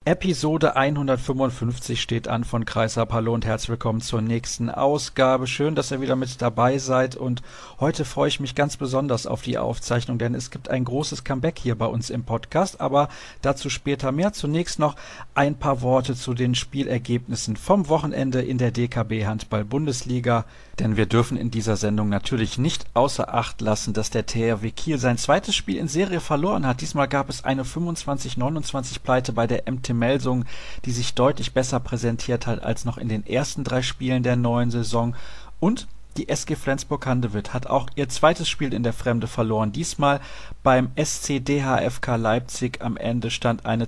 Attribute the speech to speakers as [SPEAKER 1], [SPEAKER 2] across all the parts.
[SPEAKER 1] Episode 155 steht an von Kreisab. Hallo und herzlich willkommen zur nächsten Ausgabe. Schön, dass ihr wieder mit dabei seid und heute freue ich mich ganz besonders auf die Aufzeichnung, denn es gibt ein großes Comeback hier bei uns im Podcast, aber dazu später mehr. Zunächst noch ein paar Worte zu den Spielergebnissen vom Wochenende in der DKB Handball-Bundesliga, denn wir dürfen in dieser Sendung natürlich nicht außer Acht lassen, dass der THW Kiel sein zweites Spiel in Serie verloren hat. Diesmal gab es eine 25-29 Pleite bei der MT Melsungen, die sich deutlich besser präsentiert hat als noch in den ersten 3 Spielen der neuen Saison. Und die SG Flensburg-Handewitt hat auch ihr zweites Spiel in der Fremde verloren. Diesmal beim SC DHFK Leipzig. Am Ende stand eine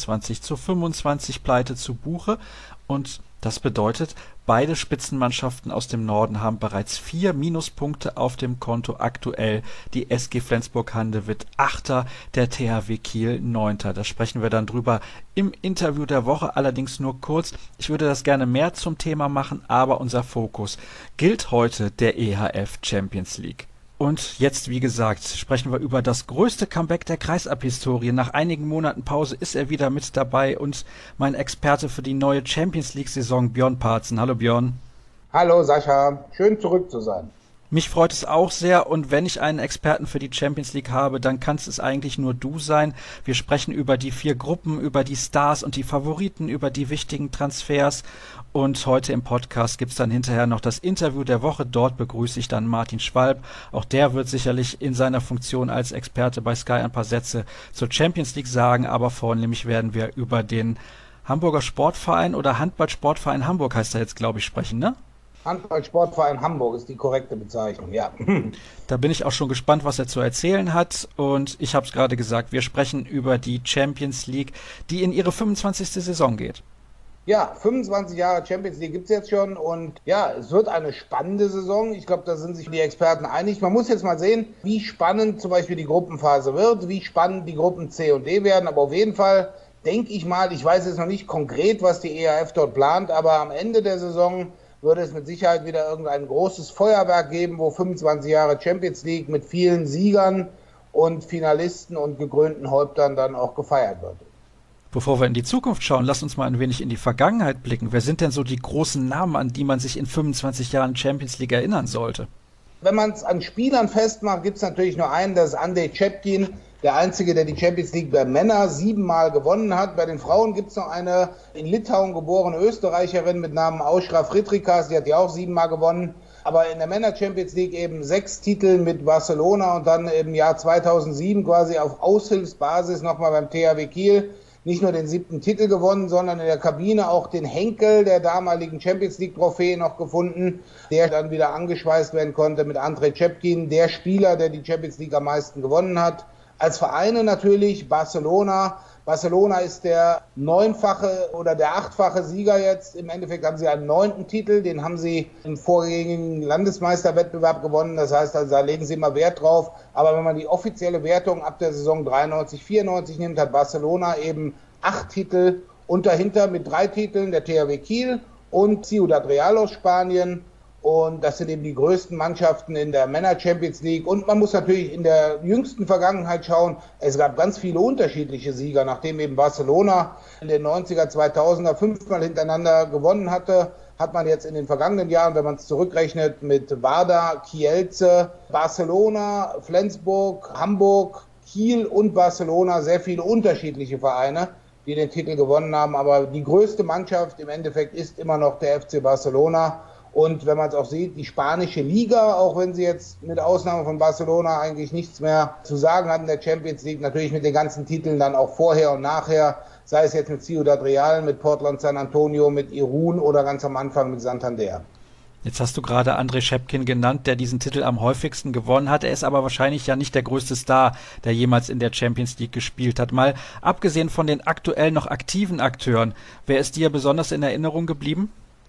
[SPEAKER 1] 22-25 Pleite zu Buche. Und das bedeutet, beide Spitzenmannschaften aus dem Norden haben bereits 4 Minuspunkte auf dem Konto. Aktuell die SG Flensburg-Handewitt 8., der THW Kiel 9. Da sprechen wir dann drüber im Interview der Woche, allerdings nur kurz. Ich würde das gerne mehr zum Thema machen, aber unser Fokus gilt heute der EHF Champions League. Und jetzt, wie gesagt, sprechen wir über das größte Comeback der Kreisab-Historie. Nach einigen Monaten Pause ist er wieder mit dabei und mein Experte für die neue Champions League-Saison, Björn Parzen. Hallo Björn.
[SPEAKER 2] Hallo Sascha, schön zurück zu sein.
[SPEAKER 1] Mich freut es auch sehr, und wenn ich einen Experten für die Champions League habe, dann kann es eigentlich nur du sein. Wir sprechen über die 4 Gruppen, über die Stars und die Favoriten, über die wichtigen Transfers. Und heute im Podcast gibt's dann hinterher noch das Interview der Woche. Dort begrüße ich dann Martin Schwalb. Auch der wird sicherlich in seiner Funktion als Experte bei Sky ein paar Sätze zur Champions League sagen. Aber vornehmlich werden wir über den Hamburger Sportverein oder Handball-Sportverein Hamburg heißt er jetzt, glaube ich, sprechen, ne?
[SPEAKER 2] Handball-Sportverein Hamburg ist die korrekte Bezeichnung, ja.
[SPEAKER 1] Da bin ich auch schon gespannt, was er zu erzählen hat. Und ich habe es gerade gesagt, wir sprechen über die Champions League, die in ihre 25. Saison geht.
[SPEAKER 2] Ja, 25 Jahre Champions League gibt's jetzt schon und ja, es wird eine spannende Saison. Ich glaube, da sind sich die Experten einig. Man muss jetzt mal sehen, wie spannend zum Beispiel die Gruppenphase wird, wie spannend die Gruppen C und D werden. Aber auf jeden Fall denke ich mal, ich weiß jetzt noch nicht konkret, was die EHF dort plant, aber am Ende der Saison würde es mit Sicherheit wieder irgendein großes Feuerwerk geben, wo 25 Jahre Champions League mit vielen Siegern und Finalisten und gekrönten Häuptern dann auch gefeiert wird.
[SPEAKER 1] Bevor wir in die Zukunft schauen, lass uns mal ein wenig in die Vergangenheit blicken. Wer sind denn so die großen Namen, an die man sich in 25 Jahren Champions League erinnern sollte?
[SPEAKER 2] Wenn man es an Spielern festmacht, gibt es natürlich nur einen, das ist Andrej Schepkin, der Einzige, der die Champions League bei Männern 7-mal gewonnen hat. Bei den Frauen gibt es noch eine in Litauen geborene Österreicherin mit Namen Aušra Fritrikas, die hat ja auch 7-mal gewonnen. Aber in der Männer Champions League eben 6 Titel mit Barcelona und dann im Jahr 2007 quasi auf Aushilfsbasis nochmal beim THW Kiel nicht nur den 7. Titel gewonnen, sondern in der Kabine auch den Henkel der damaligen Champions League Trophäe noch gefunden, der dann wieder angeschweißt werden konnte mit Andrej Schepkin, der Spieler, der die Champions League am meisten gewonnen hat. Als Vereine natürlich Barcelona. Barcelona ist der 9-fache oder der 8-fache Sieger jetzt. Im Endeffekt haben sie einen 9. Titel, den haben sie im vorgängigen Landesmeisterwettbewerb gewonnen. Das heißt, also, da legen sie immer Wert drauf. Aber wenn man die offizielle Wertung ab der Saison 93/94 nimmt, hat Barcelona eben 8 Titel und dahinter mit 3 Titeln der THW Kiel und Ciudad Real aus Spanien. Und das sind eben die größten Mannschaften in der Männer Champions League. Und man muss natürlich in der jüngsten Vergangenheit schauen, es gab ganz viele unterschiedliche Sieger, nachdem eben Barcelona in den 90er, 2000er 5-mal hintereinander gewonnen hatte, hat man jetzt in den vergangenen Jahren, wenn man es zurückrechnet, mit Vardar, Kielce, Barcelona, Flensburg, Hamburg, Kiel und Barcelona sehr viele unterschiedliche Vereine, die den Titel gewonnen haben. Aber die größte Mannschaft im Endeffekt ist immer noch der FC Barcelona. Und wenn man es auch sieht, die spanische Liga, auch wenn sie jetzt mit Ausnahme von Barcelona eigentlich nichts mehr zu sagen hat in der Champions League, natürlich mit den ganzen Titeln dann auch vorher und nachher, sei es jetzt mit Ciudad Real, mit Portland San Antonio, mit Irún oder ganz am Anfang mit Santander.
[SPEAKER 1] Jetzt hast du gerade Andrej Schepkin genannt, der diesen Titel am häufigsten gewonnen hat. Er ist aber wahrscheinlich ja nicht der größte Star, der jemals in der Champions League gespielt hat. Mal abgesehen von den aktuell noch aktiven Akteuren, wer ist dir besonders in Erinnerung geblieben?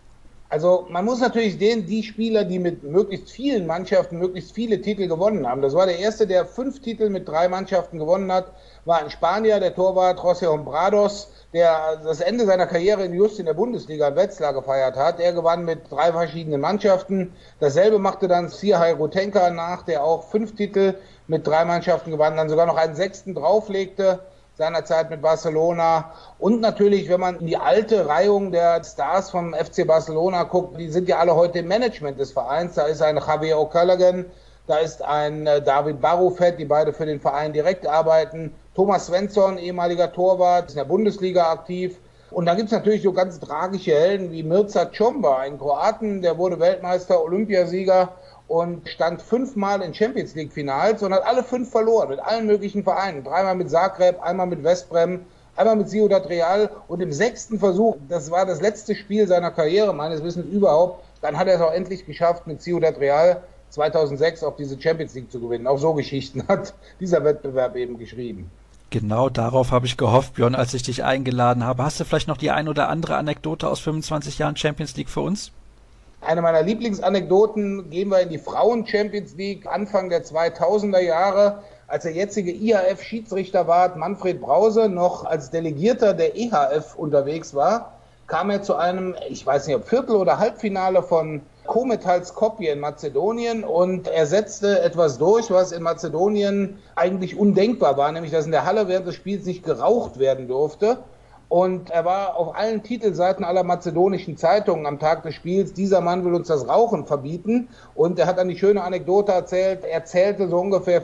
[SPEAKER 2] Also man muss natürlich sehen, die Spieler, die mit möglichst vielen Mannschaften möglichst viele Titel gewonnen haben. Das war der erste, der 5 Titel mit 3 Mannschaften gewonnen hat, war ein Spanier, der Torwart José Hombrados, der das Ende seiner Karriere just in der Bundesliga in Wetzlar gefeiert hat. Er gewann mit 3 verschiedenen Mannschaften. Dasselbe machte dann Sihai Rutenka nach, der auch 5 Titel mit 3 Mannschaften gewann, dann sogar noch einen 6. drauflegte. seinerzeit mit Barcelona. Und natürlich, wenn man in die alte Reihung der Stars vom FC Barcelona guckt, die sind ja alle heute im Management des Vereins. Da ist ein Javier O'Callaghan, da ist ein David Barrufet, die beide für den Verein direkt arbeiten. Thomas Svensson, ehemaliger Torwart, ist in der Bundesliga aktiv. Und dann gibt es natürlich so ganz tragische Helden wie Mirza Chomba, ein Kroaten, der wurde Weltmeister, Olympiasieger und stand 5-mal in Champions League Finals und hat alle 5 verloren mit allen möglichen Vereinen. 3-mal mit Zagreb, einmal mit Westbrem, einmal mit Ciudad Real und im 6. Versuch, das war das letzte Spiel seiner Karriere, meines Wissens überhaupt, dann hat er es auch endlich geschafft, mit Ciudad Real 2006 auch diese Champions League zu gewinnen. Auch so Geschichten hat dieser Wettbewerb eben geschrieben.
[SPEAKER 1] Genau darauf habe ich gehofft, Björn, als ich dich eingeladen habe. Hast du vielleicht noch die ein oder andere Anekdote aus 25 Jahren Champions League für uns?
[SPEAKER 2] Eine meiner Lieblingsanekdoten, gehen wir in die Frauen-Champions League, Anfang der 2000er Jahre, als der jetzige IHF-Schiedsrichter war, Manfred Brause, noch als Delegierter der EHF unterwegs war, kam er zu einem, ich weiß nicht ob Viertel- oder Halbfinale von Kometal Skopje in Mazedonien und er setzte etwas durch, was in Mazedonien eigentlich undenkbar war, nämlich dass in der Halle während des Spiels nicht geraucht werden durfte. Und er war auf allen Titelseiten aller mazedonischen Zeitungen am Tag des Spiels, dieser Mann will uns das Rauchen verbieten. Und er hat dann die schöne Anekdote erzählt, er zählte so ungefähr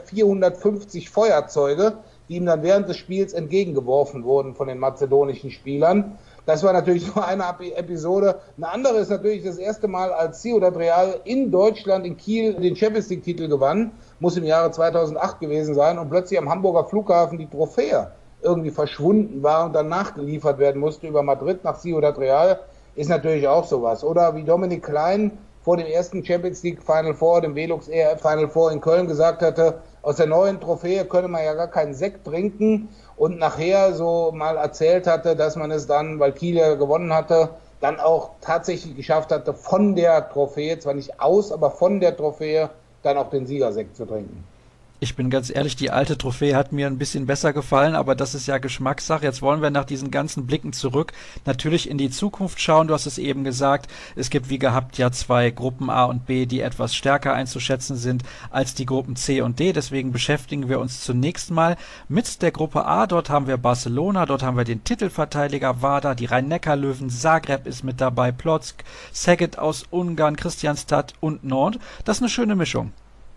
[SPEAKER 2] 450 Feuerzeuge, die ihm dann während des Spiels entgegengeworfen wurden von den mazedonischen Spielern. Das war natürlich nur eine Episode. Eine andere ist natürlich das erste Mal, als Ciudad Real in Deutschland, in Kiel, den Champions League-Titel gewann, muss im Jahre 2008 gewesen sein und plötzlich am Hamburger Flughafen die Trophäe irgendwie verschwunden war und dann nachgeliefert werden musste über Madrid nach Ciudad Real, ist natürlich auch sowas. Oder wie Dominik Klein vor dem ersten Champions League Final Four, dem Velux ERF Final Four in Köln gesagt hatte, aus der neuen Trophäe könne man ja gar keinen Sekt trinken und nachher so mal erzählt hatte, dass man es dann, weil Kiel ja gewonnen hatte, dann auch tatsächlich geschafft hatte, von der Trophäe, zwar nicht aus, aber von der Trophäe dann auch den Siegersekt zu trinken.
[SPEAKER 1] Ich bin ganz ehrlich, die alte Trophäe hat mir ein bisschen besser gefallen, aber das ist ja Geschmackssache. Jetzt wollen wir nach diesen ganzen Blicken zurück natürlich in die Zukunft schauen. Du hast es eben gesagt, es gibt wie gehabt ja 2 Gruppen A und B, die etwas stärker einzuschätzen sind als die Gruppen C und D. Deswegen beschäftigen wir uns zunächst mal mit der Gruppe A. Dort haben wir Barcelona, dort haben wir den Titelverteidiger Vardar, die Rhein-Neckar-Löwen, Zagreb ist mit dabei, Plock, Szeged aus Ungarn, Kristianstad und Nantes. Das ist eine schöne Mischung.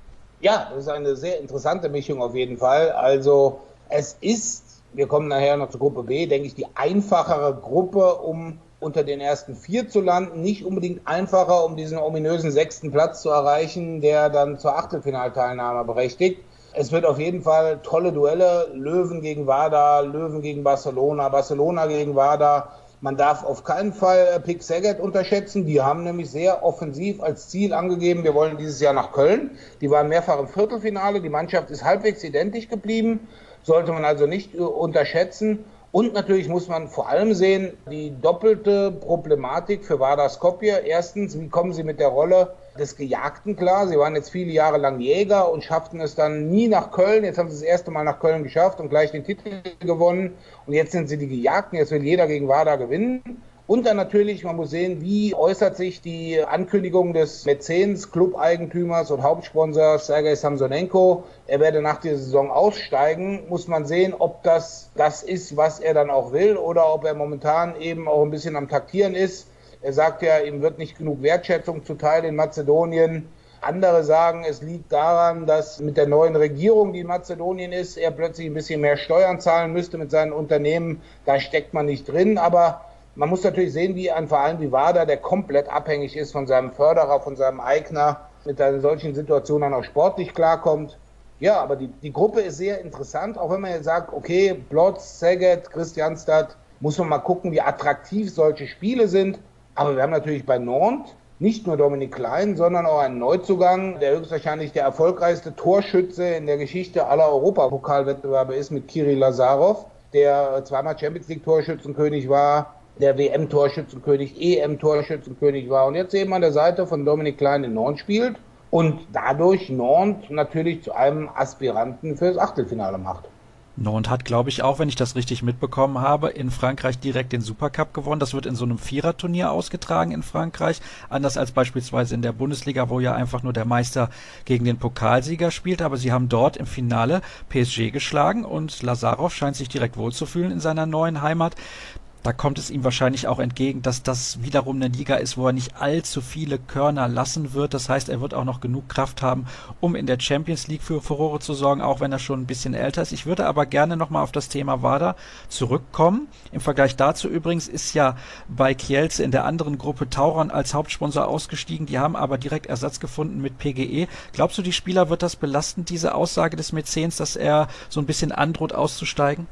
[SPEAKER 2] Ja, das ist eine sehr interessante Mischung auf jeden Fall. Also es ist, wir kommen nachher noch zur Gruppe B, denke ich, die einfachere Gruppe, um unter den ersten 4 zu landen. Nicht unbedingt einfacher, um diesen ominösen 6. Platz zu erreichen, der dann zur Achtelfinalteilnahme berechtigt. Es wird auf jeden Fall tolle Duelle, Löwen gegen Vardar, Löwen gegen Barcelona, Barcelona gegen Vardar. Man darf auf keinen Fall PEC Szeged unterschätzen. Die haben nämlich sehr offensiv als Ziel angegeben, wir wollen dieses Jahr nach Köln. Die waren mehrfach im Viertelfinale. Die Mannschaft ist halbwegs identisch geblieben. Sollte man also nicht unterschätzen. Und natürlich muss man vor allem sehen, die doppelte Problematik für Vardar Skopje. Erstens, wie kommen sie mit der Rolle des Gejagten klar? Sie waren jetzt viele Jahre lang Jäger und schafften es dann nie nach Köln. Jetzt haben sie das erste Mal nach Köln geschafft und gleich den Titel gewonnen. Und jetzt sind sie die Gejagten. Jetzt will jeder gegen Vardar gewinnen. Und dann natürlich, man muss sehen, wie äußert sich die Ankündigung des Mäzens, Club-Eigentümers und Hauptsponsors Sergei Samsonenko. Er werde nach der Saison aussteigen. Muss man sehen, ob das ist, was er dann auch will oder ob er momentan eben auch ein bisschen am Taktieren ist. Er sagt ja, ihm wird nicht genug Wertschätzung zuteil in Mazedonien. Andere sagen, es liegt daran, dass mit der neuen Regierung, die in Mazedonien ist, er plötzlich ein bisschen mehr Steuern zahlen müsste mit seinen Unternehmen. Da steckt man nicht drin, aber man muss natürlich sehen, wie ein Verein wie Vardar, der komplett abhängig ist von seinem Förderer, von seinem Eigner, mit einer solchen Situation dann auch sportlich klarkommt. Ja, aber die Gruppe ist sehr interessant, auch wenn man jetzt sagt, okay, Plock, Szeged, Kristianstad, muss man mal gucken, wie attraktiv solche Spiele sind. Aber wir haben natürlich bei Nantes nicht nur Dominik Klein, sondern auch einen Neuzugang, der höchstwahrscheinlich der erfolgreichste Torschütze in der Geschichte aller Europapokalwettbewerbe ist, mit Kirill Lazarov, der zweimal Champions League Torschützenkönig war, der WM-Torschützenkönig, EM-Torschützenkönig war und jetzt eben an der Seite von Dominik Klein in Nantes spielt und dadurch Nantes natürlich zu einem Aspiranten fürs Achtelfinale macht.
[SPEAKER 1] Nantes hat, glaube ich, auch, wenn ich das richtig mitbekommen habe, in Frankreich direkt den Supercup gewonnen. Das wird in so einem Viererturnier ausgetragen in Frankreich. Anders als beispielsweise in der Bundesliga, wo ja einfach nur der Meister gegen den Pokalsieger spielt. Aber sie haben dort im Finale PSG geschlagen und Lazarov scheint sich direkt wohlzufühlen in seiner neuen Heimat. Da kommt es ihm wahrscheinlich auch entgegen, dass das wiederum eine Liga ist, wo er nicht allzu viele Körner lassen wird. Das heißt, er wird auch noch genug Kraft haben, um in der Champions League für Furore zu sorgen, auch wenn er schon ein bisschen älter ist. Ich würde aber gerne nochmal auf das Thema WADA zurückkommen. Im Vergleich dazu übrigens ist ja bei Kielce in der anderen Gruppe Tauron als Hauptsponsor ausgestiegen. Die haben aber direkt Ersatz gefunden mit PGE. Glaubst du, die Spieler wird das belasten, diese Aussage des Mäzens, dass er so ein bisschen androht auszusteigen?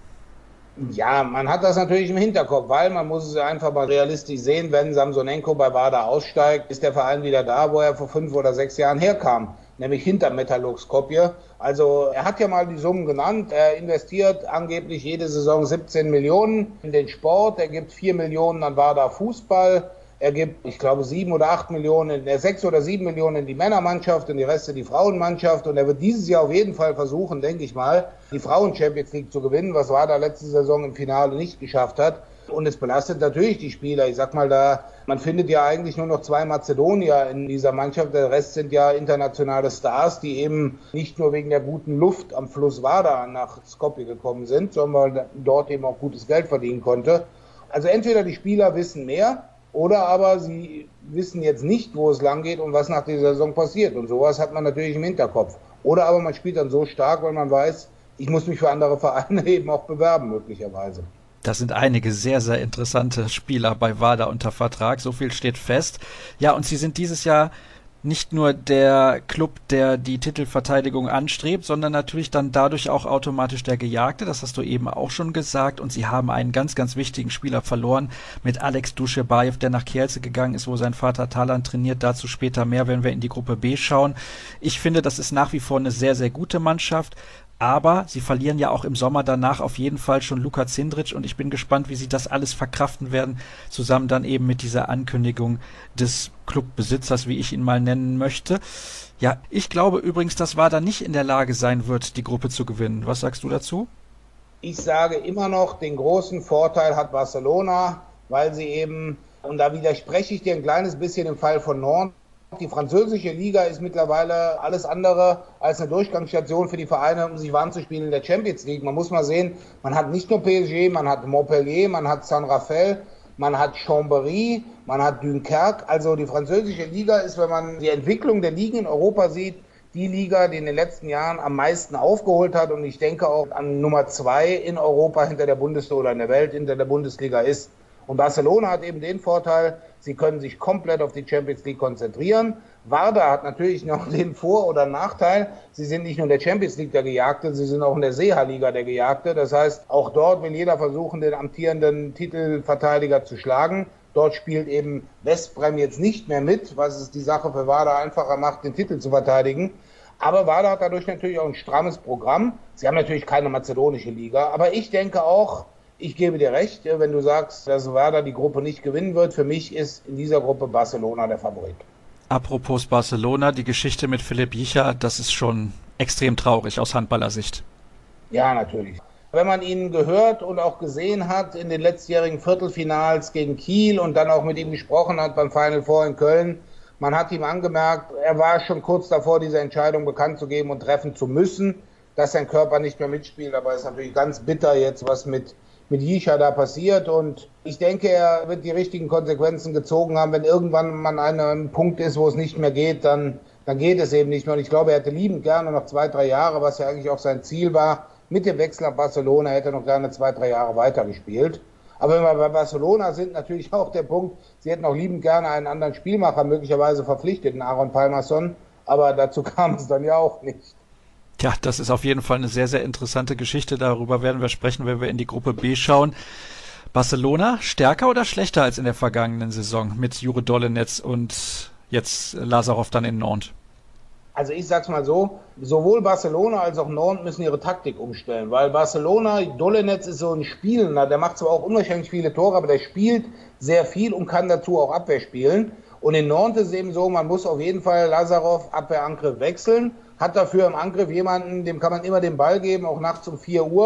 [SPEAKER 2] Ja, man hat das natürlich im Hinterkopf, weil man muss es einfach mal realistisch sehen, wenn Samsonenko bei WADA aussteigt, ist der Verein wieder da, wo er vor 5 oder 6 Jahren herkam, nämlich hinter Metalurg Skopje. Also er hat ja mal die Summen genannt, er investiert angeblich jede Saison 17 Millionen in den Sport, er gibt 4 Millionen an WADA Fußball. Er gibt, ich glaube, 7 oder 8 Millionen, 6 oder 7 Millionen in die Männermannschaft und die Reste die Frauenmannschaft. Und er wird dieses Jahr auf jeden Fall versuchen, denke ich mal, die Frauen-Champions League zu gewinnen, was WADA letzte Saison im Finale nicht geschafft hat. Und es belastet natürlich die Spieler. Ich sag mal, man findet ja eigentlich nur noch 2 Mazedonier in dieser Mannschaft. Der Rest sind ja internationale Stars, die eben nicht nur wegen der guten Luft am Fluss WADA nach Skopje gekommen sind, sondern weil dort eben auch gutes Geld verdienen konnte. Also entweder die Spieler wissen mehr, oder aber sie wissen jetzt nicht, wo es lang geht und was nach dieser Saison passiert. Und sowas hat man natürlich im Hinterkopf. Oder aber man spielt dann so stark, weil man weiß, ich muss mich für andere Vereine eben auch bewerben, möglicherweise.
[SPEAKER 1] Das sind einige sehr, sehr interessante Spieler bei WADA unter Vertrag. So viel steht fest. Ja, und sie sind dieses Jahr nicht nur der Club, der die Titelverteidigung anstrebt, sondern natürlich dann dadurch auch automatisch der Gejagte. Das hast du eben auch schon gesagt. Und sie haben einen ganz, ganz wichtigen Spieler verloren mit Alex Duschebaev, der nach Kielce gegangen ist, wo sein Vater Talan trainiert. Dazu später mehr, wenn wir in die Gruppe B schauen. Ich finde, das ist nach wie vor eine sehr, sehr gute Mannschaft. Aber sie verlieren ja auch im Sommer danach auf jeden Fall schon Luka Cindric und ich bin gespannt, wie sie das alles verkraften werden, zusammen dann eben mit dieser Ankündigung des Clubbesitzers, wie ich ihn mal nennen möchte. Ja, ich glaube übrigens, dass WADA nicht in der Lage sein wird, die Gruppe zu gewinnen. Was sagst du dazu?
[SPEAKER 2] Ich sage immer noch, den großen Vorteil hat Barcelona, weil sie eben, und da widerspreche ich dir ein kleines bisschen im Fall von Nantes, die französische Liga ist mittlerweile alles andere als eine Durchgangsstation für die Vereine, um sich warm zu spielen in der Champions League. Man muss mal sehen, man hat nicht nur PSG, man hat Montpellier, man hat Saint-Raphael, man hat Chambéry, man hat Dunkerque. Also die französische Liga ist, wenn man die Entwicklung der Ligen in Europa sieht, die Liga, die in den letzten Jahren am meisten aufgeholt hat und ich denke auch an Nummer 2 in Europa hinter der Bundesliga oder in der Welt hinter der Bundesliga ist. Und Barcelona hat eben den Vorteil, sie können sich komplett auf die Champions League konzentrieren. WADA hat natürlich noch den Vor- oder Nachteil, sie sind nicht nur in der Champions League der Gejagte, sie sind auch in der Seeha-Liga der Gejagte. Das heißt, auch dort will jeder versuchen, den amtierenden Titelverteidiger zu schlagen. Dort spielt eben Westbrem jetzt nicht mehr mit, was es die Sache für WADA einfacher macht, den Titel zu verteidigen. Aber WADA hat dadurch natürlich auch ein strammes Programm. Sie haben natürlich keine mazedonische Liga, aber ich denke auch, ich gebe dir recht, wenn du sagst, dass WADA die Gruppe nicht gewinnen wird. Für mich ist in dieser Gruppe Barcelona der Favorit.
[SPEAKER 1] Apropos Barcelona, die Geschichte mit Philipp Jicha, das ist schon extrem traurig aus Handballersicht.
[SPEAKER 2] Ja, natürlich. Wenn man ihn gehört und auch gesehen hat in den letztjährigen Viertelfinals gegen Kiel und dann auch mit ihm gesprochen hat beim Final Four in Köln, man hat ihm angemerkt, er war schon kurz davor, diese Entscheidung bekannt zu geben und treffen zu müssen, dass sein Körper nicht mehr mitspielt. Aber es ist natürlich ganz bitter jetzt, was mit Jicha da passiert und ich denke, er wird die richtigen Konsequenzen gezogen haben. Wenn irgendwann man an einem Punkt ist, wo es nicht mehr geht, dann geht es eben nicht mehr. Und ich glaube, er hätte liebend gerne noch 2, 3 Jahre, was ja eigentlich auch sein Ziel war. Mit dem Wechsel nach Barcelona hätte er noch gerne 2, 3 Jahre weitergespielt. Aber wenn wir bei Barcelona sind, natürlich auch der Punkt, sie hätten auch liebend gerne einen anderen Spielmacher möglicherweise verpflichtet, den Aaron Palmerson. Aber dazu kam es dann ja auch nicht.
[SPEAKER 1] Ja, das ist auf jeden Fall eine sehr, sehr interessante Geschichte. Darüber werden wir sprechen, wenn wir in die Gruppe B schauen. Barcelona stärker oder schlechter als in der vergangenen Saison mit Jure Dolenetz und jetzt Lazarov dann in Nantes?
[SPEAKER 2] Also ich sag's mal so, sowohl Barcelona als auch Nantes müssen ihre Taktik umstellen, weil Barcelona, Dolenetz ist so ein Spielender, der macht zwar auch unwahrscheinlich viele Tore, aber der spielt sehr viel und kann dazu auch Abwehr spielen. Und in Nantes ist es eben so, man muss auf jeden Fall Lazarov Abwehr-Angriff wechseln, hat dafür im Angriff jemanden, dem kann man immer den Ball geben, auch nachts um 4 Uhr.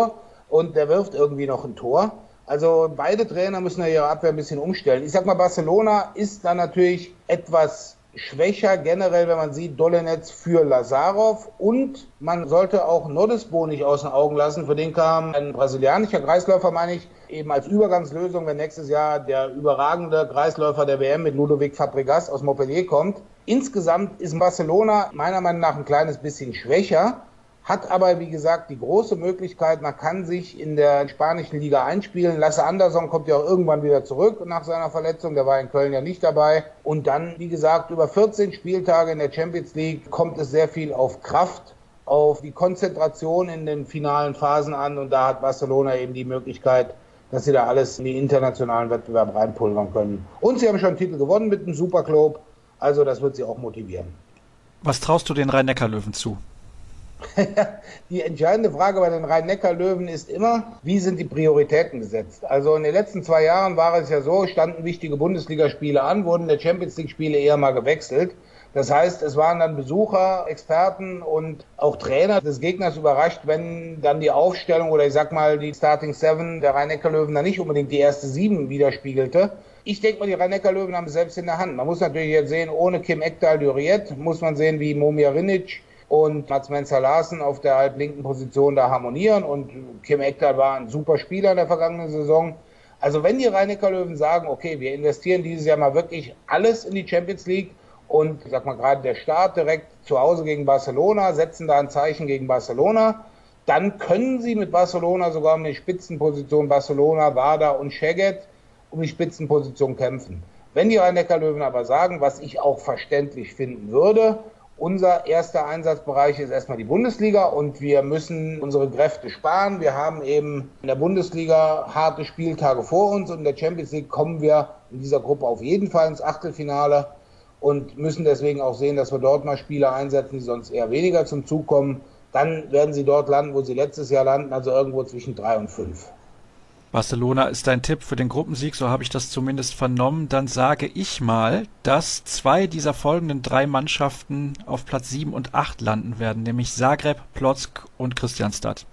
[SPEAKER 2] und der wirft irgendwie noch ein Tor. Also beide Trainer müssen ja ihre Abwehr ein bisschen umstellen. Ich sag mal, Barcelona ist da natürlich etwas schwächer generell, wenn man sieht, Dolenetz für Lazarov, und man sollte auch Nodesbo nicht aus den Augen lassen. Für den kam ein brasilianischer Kreisläufer, meine ich, eben als Übergangslösung, wenn nächstes Jahr der überragende Kreisläufer der WM mit Ludovic Fabregas aus Montpellier kommt. Insgesamt ist Barcelona meiner Meinung nach ein kleines bisschen schwächer, hat aber, wie gesagt, die große Möglichkeit, man kann sich in der spanischen Liga einspielen. Lasse Anderson kommt ja auch irgendwann wieder zurück nach seiner Verletzung, der war in Köln ja nicht dabei. Und dann, wie gesagt, über 14 Spieltage in der Champions League kommt es sehr viel auf Kraft, auf die Konzentration in den finalen Phasen an, und da hat Barcelona eben die Möglichkeit, dass sie da alles in den internationalen Wettbewerb reinpulvern können. Und sie haben schon einen Titel gewonnen mit dem Superclub, also das wird sie auch motivieren.
[SPEAKER 1] Was traust du den Rhein-Neckar-Löwen zu?
[SPEAKER 2] Die entscheidende Frage bei den Rhein-Neckar-Löwen ist immer, wie sind die Prioritäten gesetzt? Also in den letzten 2 Jahren war es ja so, standen wichtige Bundesligaspiele an, wurden der Champions-League-Spiele eher mal gewechselt. Das heißt, es waren dann Besucher, Experten und auch Trainer des Gegners überrascht, wenn dann die Aufstellung oder ich sag mal die Starting Seven der Rhein-Neckar-Löwen dann nicht unbedingt die erste 7 widerspiegelte. Ich denke mal, die Rhein-Neckar-Löwen haben es selbst in der Hand. Man muss natürlich jetzt sehen, ohne Kim Ekdal-Duriet muss man sehen, wie Momir Rinic und Mats Menzer-Larsen auf der halblinken Position da harmonieren, und Kim Ekdal war ein super Spieler in der vergangenen Saison. Also wenn die Rhein-Neckar-Löwen sagen, okay, wir investieren dieses Jahr mal wirklich alles in die Champions League, und ich sag mal gerade der Start direkt zu Hause gegen Barcelona, setzen da ein Zeichen gegen Barcelona, dann können sie mit Barcelona sogar um die Spitzenposition Barcelona, Wada und Szeged um die Spitzenposition kämpfen. Wenn die Rhein-Neckar-Löwen aber sagen, was ich auch verständlich finden würde, unser erster Einsatzbereich ist erstmal die Bundesliga und wir müssen unsere Kräfte sparen. Wir haben eben in der Bundesliga harte Spieltage vor uns, und in der Champions League kommen wir in dieser Gruppe auf jeden Fall ins Achtelfinale und müssen deswegen auch sehen, dass wir dort mal Spieler einsetzen, die sonst eher weniger zum Zug kommen. Dann werden sie dort landen, wo sie letztes Jahr landen, also irgendwo zwischen 3 und 5.
[SPEAKER 1] Barcelona ist dein Tipp für den Gruppensieg, so habe ich das zumindest vernommen. Dann sage ich mal, dass 2 dieser folgenden 3 Mannschaften auf Platz 7 und 8 landen werden, nämlich Zagreb, Plock und Kristianstad.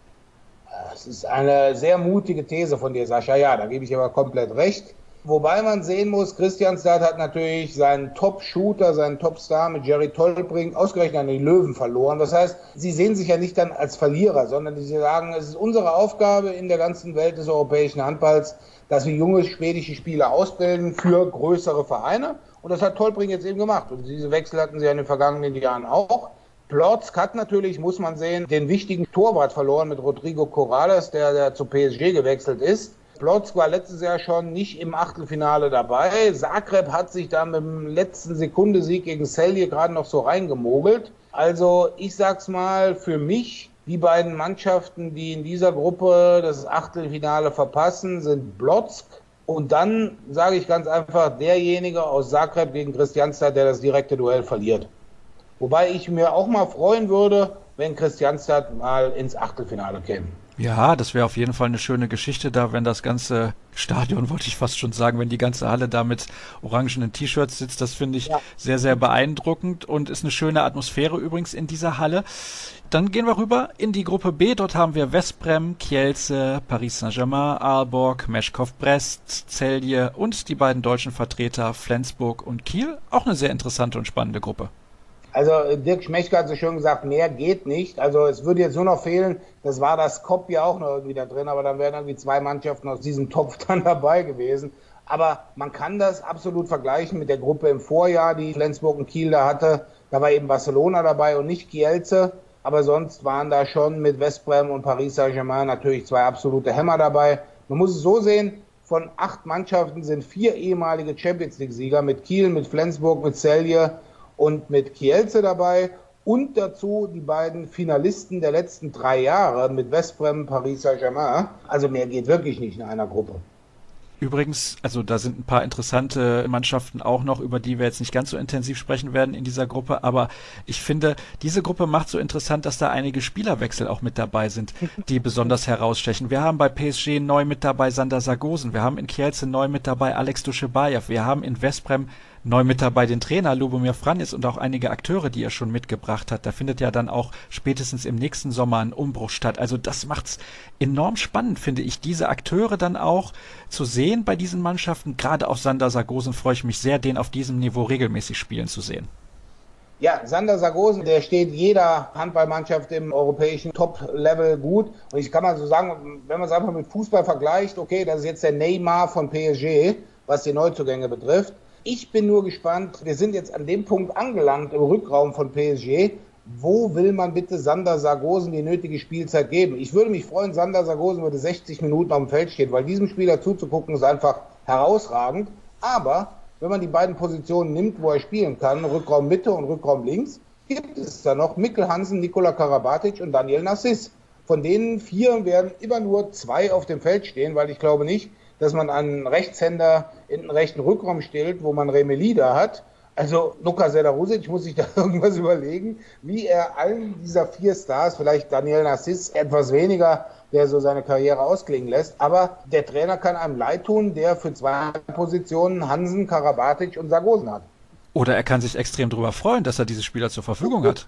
[SPEAKER 2] Das ist eine sehr mutige These von dir, Sascha. Ja, da gebe ich aber komplett recht. Wobei man sehen muss, Kristianstad hat natürlich seinen Top-Shooter, seinen Top-Star mit Jerry Tolbrink ausgerechnet an die Löwen verloren. Das heißt, sie sehen sich ja nicht dann als Verlierer, sondern sie sagen, es ist unsere Aufgabe in der ganzen Welt des europäischen Handballs, dass wir junge schwedische Spieler ausbilden für größere Vereine. Und das hat Tolbrink jetzt eben gemacht. Und diese Wechsel hatten sie ja in den vergangenen Jahren auch. Plock hat natürlich, muss man sehen, den wichtigen Torwart verloren mit Rodrigo Corrales, der zu PSG gewechselt ist. Plock war letztes Jahr schon nicht im Achtelfinale dabei. Zagreb hat sich da mit dem letzten Sekunde-Sieg gegen Celje gerade noch so reingemogelt. Also ich sag's mal, für mich, die beiden Mannschaften, die in dieser Gruppe das Achtelfinale verpassen, sind Plock. Und dann sage ich ganz einfach, derjenige aus Zagreb gegen Kristianstad, der das direkte Duell verliert. Wobei ich mir auch mal freuen würde, wenn Kristianstad mal ins Achtelfinale käme.
[SPEAKER 1] Ja, das wäre auf jeden Fall eine schöne Geschichte da, wenn das ganze Stadion, wollte ich fast schon sagen, wenn die ganze Halle da mit orangenen T-Shirts sitzt. Das finde ich sehr, sehr beeindruckend und ist eine schöne Atmosphäre übrigens in dieser Halle. Dann gehen wir rüber in die Gruppe B. Dort haben wir Veszprem, Kielce, Paris Saint-Germain, Aalborg, Meshkov Brest, Celje und die beiden deutschen Vertreter Flensburg und Kiel. Auch eine sehr interessante und spannende Gruppe.
[SPEAKER 2] Also Dirk Schmeschke hat so schön gesagt, mehr geht nicht. Also es würde jetzt nur noch fehlen, das war das Skopje auch noch irgendwie da drin, aber dann wären irgendwie 2 Mannschaften aus diesem Topf dann dabei gewesen. Aber man kann das absolut vergleichen mit der Gruppe im Vorjahr, die Flensburg und Kiel da hatte. Da war eben Barcelona dabei und nicht Kielce. Aber sonst waren da schon mit Veszprem und Paris Saint-Germain natürlich 2 absolute Hämmer dabei. Man muss es so sehen, von 8 Mannschaften sind 4 ehemalige Champions-League-Sieger mit Kiel, mit Flensburg, mit Celje und mit Kielce dabei, und dazu die beiden Finalisten der letzten 3 Jahre mit Veszprem, Paris Saint-Germain. Also mehr geht wirklich nicht in einer Gruppe.
[SPEAKER 1] Übrigens, also da sind ein paar interessante Mannschaften auch noch, über die wir jetzt nicht ganz so intensiv sprechen werden in dieser Gruppe, aber ich finde, diese Gruppe macht so interessant, dass da einige Spielerwechsel auch mit dabei sind, die besonders herausstechen. Wir haben bei PSG neu mit dabei Sander Sargosen, wir haben in Kielce neu mit dabei Alex Duschebaev, wir haben in Veszprem neu mit dabei den Trainer Lubomir Vranjes und auch einige Akteure, die er schon mitgebracht hat. Da findet ja dann auch spätestens im nächsten Sommer ein Umbruch statt. Also das macht's enorm spannend, finde ich, diese Akteure dann auch zu sehen bei diesen Mannschaften. Gerade auf Sander Sargosen freue ich mich sehr, den auf diesem Niveau regelmäßig spielen zu sehen.
[SPEAKER 2] Ja, Sander Sargosen, der steht jeder Handballmannschaft im europäischen Top-Level gut. Und ich kann mal so sagen, wenn man es einfach mit Fußball vergleicht, okay, das ist jetzt der Neymar von PSG, was die Neuzugänge betrifft. Ich bin nur gespannt, wir sind jetzt an dem Punkt angelangt im Rückraum von PSG. Wo will man bitte Sander Sargosen die nötige Spielzeit geben? Ich würde mich freuen, Sander Sargosen würde 60 Minuten auf dem Feld stehen, weil diesem Spieler zuzugucken ist einfach herausragend. Aber wenn man die beiden Positionen nimmt, wo er spielen kann, Rückraum Mitte und Rückraum links, gibt es da noch Mikkel Hansen, Nikola Karabatic und Daniel Narciss. Von denen 4 werden immer nur 2 auf dem Feld stehen, weil ich glaube nicht, dass man einen Rechtshänder in den rechten Rückraum stellt, wo man Remeli da hat. Also Luka Selarusic muss sich da irgendwas überlegen, wie er allen dieser 4 Stars, vielleicht Daniel Narciss etwas weniger, der so seine Karriere ausklingen lässt. Aber der Trainer kann einem leid tun, der für 2 Positionen Hansen, Karabatic und Sargosen hat.
[SPEAKER 1] Oder er kann sich extrem darüber freuen, dass er diese Spieler zur Verfügung hat.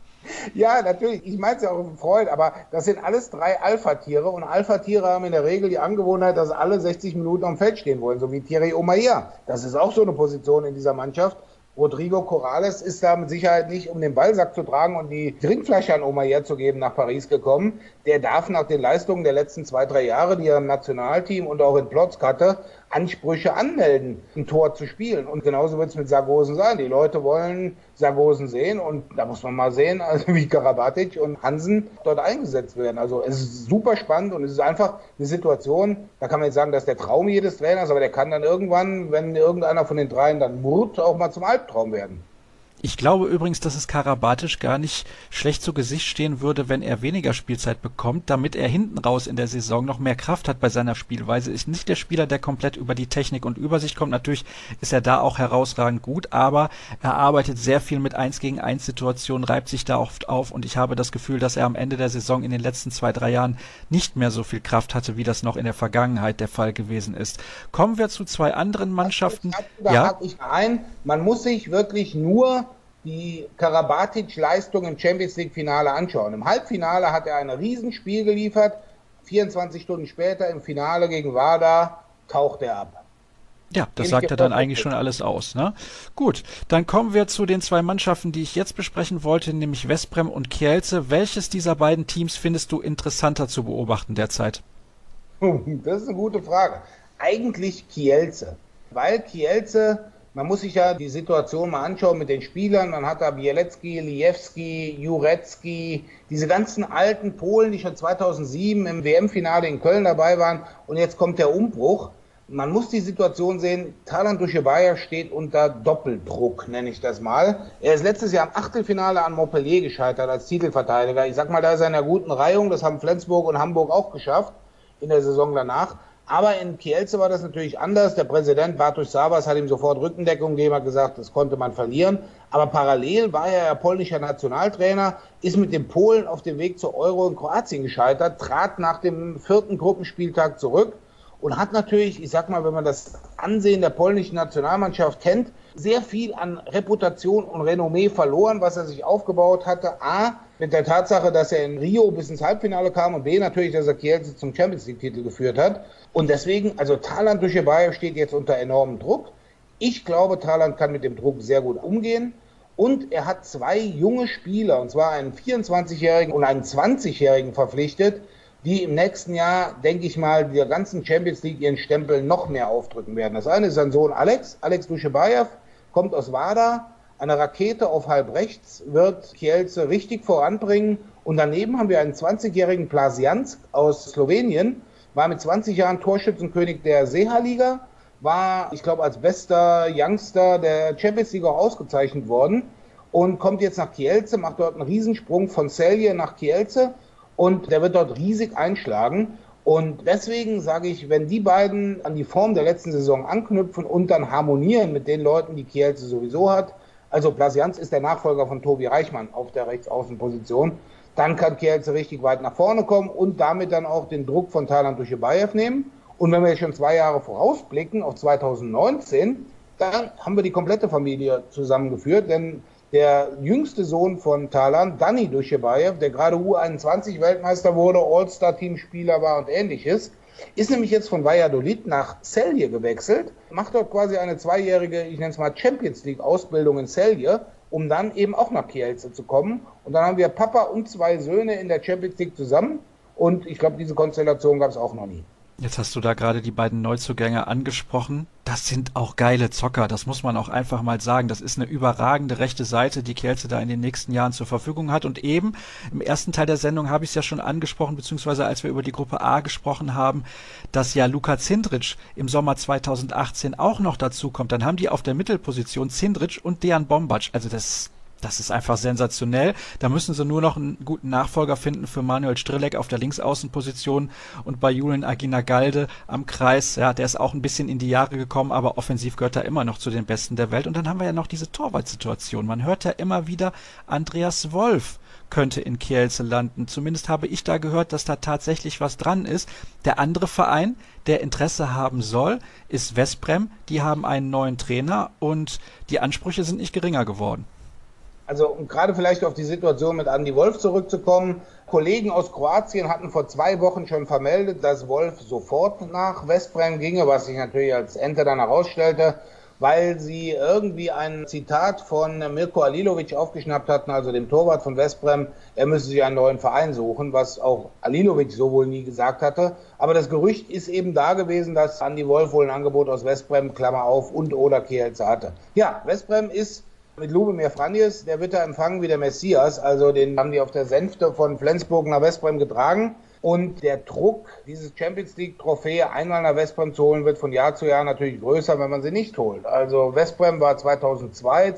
[SPEAKER 2] Ja, natürlich. Ich meine es ja auch mit Freude, aber das sind alles 3 Alpha-Tiere und Alpha-Tiere haben in der Regel die Angewohnheit, dass alle 60 Minuten am Feld stehen wollen, so wie Thierry Omeyer. Das ist auch so eine Position in dieser Mannschaft. Rodrigo Corrales ist da mit Sicherheit nicht, um den Ballsack zu tragen und die Trinkflasche an Omeyer zu geben, nach Paris gekommen. Der darf nach den Leistungen der letzten 2-3 Jahre, die er im Nationalteam und auch in Plotzk hatte, Ansprüche anmelden, ein Tor zu spielen. Und genauso wird es mit Sargosen sein. Die Leute wollen Sargosen sehen und da muss man mal sehen, also wie Karabatic und Hansen dort eingesetzt werden. Also es ist super spannend und es ist einfach eine Situation, da kann man jetzt sagen, das ist der Traum jedes Trainers, aber der kann dann irgendwann, wenn irgendeiner von den 3 dann murrt, auch mal zum Albtraum werden.
[SPEAKER 1] Ich glaube übrigens, dass es Karabatic gar nicht schlecht zu Gesicht stehen würde, wenn er weniger Spielzeit bekommt, damit er hinten raus in der Saison noch mehr Kraft hat bei seiner Spielweise. Ist nicht der Spieler, der komplett über die Technik und Übersicht kommt. Natürlich ist er da auch herausragend gut, aber er arbeitet sehr viel mit 1 gegen 1 Situationen, reibt sich da oft auf und ich habe das Gefühl, dass er am Ende der Saison in den letzten 2-3 Jahren nicht mehr so viel Kraft hatte, wie das noch in der Vergangenheit der Fall gewesen ist. Kommen wir zu 2 anderen Mannschaften.
[SPEAKER 2] Da hake ich ein, man muss sich wirklich nur die Karabatic-Leistung im Champions-League-Finale anschauen. Im Halbfinale hat er ein Riesenspiel geliefert, 24 Stunden später im Finale gegen Vardar taucht er ab.
[SPEAKER 1] Ja, das sagt ja dann eigentlich schon alles aus, ne? Gut, dann kommen wir zu den 2 Mannschaften, die ich jetzt besprechen wollte, nämlich Veszprém und Kielce. Welches dieser beiden Teams findest du interessanter zu beobachten derzeit?
[SPEAKER 2] Das ist eine gute Frage. Eigentlich Kielce, weil Kielce, man muss sich ja die Situation mal anschauen mit den Spielern. Man hat da Bielecki, Lijewski, Jurecki, diese ganzen alten Polen, die schon 2007 im WM-Finale in Köln dabei waren. Und jetzt kommt der Umbruch. Man muss die Situation sehen, Talant Duchebaev steht unter Doppeldruck, nenne ich das mal. Er ist letztes Jahr im Achtelfinale an Montpellier gescheitert als Titelverteidiger. Ich sag mal, da ist er in einer guten Reihung. Das haben Flensburg und Hamburg auch geschafft in der Saison danach. Aber in Kielce war das natürlich anders. Der Präsident Bartosz Sabas hat ihm sofort Rückendeckung gegeben, hat gesagt, das konnte man verlieren. Aber parallel war er ja polnischer Nationaltrainer, ist mit den Polen auf dem Weg zur Euro in Kroatien gescheitert, trat nach dem 4. Gruppenspieltag zurück und hat natürlich, ich sag mal, wenn man das Ansehen der polnischen Nationalmannschaft kennt, sehr viel an Reputation und Renommee verloren, was er sich aufgebaut hatte. A, mit der Tatsache, dass er in Rio bis ins Halbfinale kam und B, natürlich, dass er Kielce zum Champions-League-Titel geführt hat. Und deswegen, also Talant Duchebaev steht jetzt unter enormem Druck. Ich glaube, Talant kann mit dem Druck sehr gut umgehen. Und er hat 2 junge Spieler, und zwar einen 24-Jährigen und einen 20-Jährigen verpflichtet, die im nächsten Jahr, denke ich mal, der ganzen Champions League ihren Stempel noch mehr aufdrücken werden. Das eine ist sein Sohn Alex Duchebaev, kommt aus Vardar, eine Rakete auf halb rechts, wird Kielce richtig voranbringen. Und daneben haben wir einen 20-jährigen Plasiansk aus Slowenien, war mit 20 Jahren Torschützenkönig der Seha-Liga, war, ich glaube, als bester Youngster der Champions League auch ausgezeichnet worden und kommt jetzt nach Kielce, macht dort einen Riesensprung von Celje nach Kielce und der wird dort riesig einschlagen. Und deswegen sage ich, wenn die beiden an die Form der letzten Saison anknüpfen und dann harmonieren mit den Leuten, die Kielce sowieso hat, also Plasiansk ist der Nachfolger von Tobi Reichmann auf der Rechtsaußenposition, dann kann Kielce richtig weit nach vorne kommen und damit dann auch den Druck von Talant Duchebaev nehmen. Und wenn wir jetzt schon 2 Jahre vorausblicken auf 2019, Dann haben wir die komplette Familie zusammengeführt, denn der jüngste Sohn von Talan, Dani Duschebaev, der gerade U21-Weltmeister wurde, All-Star-Teamspieler war und ähnliches, ist nämlich jetzt von Valladolid nach Celje gewechselt, macht dort quasi eine zweijährige, ich nenne es mal Champions League-Ausbildung in Celje, um dann eben auch nach Kielce zu kommen. Und dann haben wir Papa und 2 Söhne in der Champions League zusammen. Und ich glaube, diese Konstellation gab es auch noch nie.
[SPEAKER 1] Jetzt hast du da gerade die beiden Neuzugänge angesprochen. Das sind auch geile Zocker, das muss man auch einfach mal sagen. Das ist eine überragende rechte Seite, die Kielce da in den nächsten Jahren zur Verfügung hat. Und eben im ersten Teil der Sendung habe ich es ja schon angesprochen, beziehungsweise als wir über die Gruppe A gesprochen haben, dass ja Luka Cindric im Sommer 2018 auch noch dazu kommt. Dann haben die auf der Mittelposition Cindric und Dejan Bombac. Also das ist einfach sensationell. Da müssen sie nur noch einen guten Nachfolger finden für Manuel Strelec auf der Linksaußenposition und bei Julian Aguinagalde am Kreis. Ja, der ist auch ein bisschen in die Jahre gekommen, aber offensiv gehört er immer noch zu den Besten der Welt. Und dann haben wir ja noch diese Torwartsituation. Man hört ja immer wieder, Andreas Wolf könnte in Kielce landen. Zumindest habe ich da gehört, dass da tatsächlich was dran ist. Der andere Verein, der Interesse haben soll, ist Veszprem. Die haben einen neuen Trainer und die Ansprüche sind nicht geringer geworden.
[SPEAKER 2] Also um gerade vielleicht auf die Situation mit Andi Wolf zurückzukommen, Kollegen aus Kroatien hatten vor 2 Wochen schon vermeldet, dass Wolf sofort nach Veszprem ginge, was sich natürlich als Ente dann herausstellte, weil sie irgendwie ein Zitat von Mirko Alilovic aufgeschnappt hatten, also dem Torwart von Veszprem, er müsse sich einen neuen Verein suchen, was auch Alilovic so wohl nie gesagt hatte. Aber das Gerücht ist eben da gewesen, dass Andi Wolf wohl ein Angebot aus Veszprem, Klammer auf, und oder Kielce hatte. Ja, Veszprem ist mit Lubomir Franjes, der wird da empfangen wie der Messias, also den haben die auf der Sänfte von Flensburg nach Veszprem getragen. Und der Druck, dieses Champions League-Trophäe einmal nach Veszprem zu holen, wird von Jahr zu Jahr natürlich größer, wenn man sie nicht holt. Also Veszprem war 2002,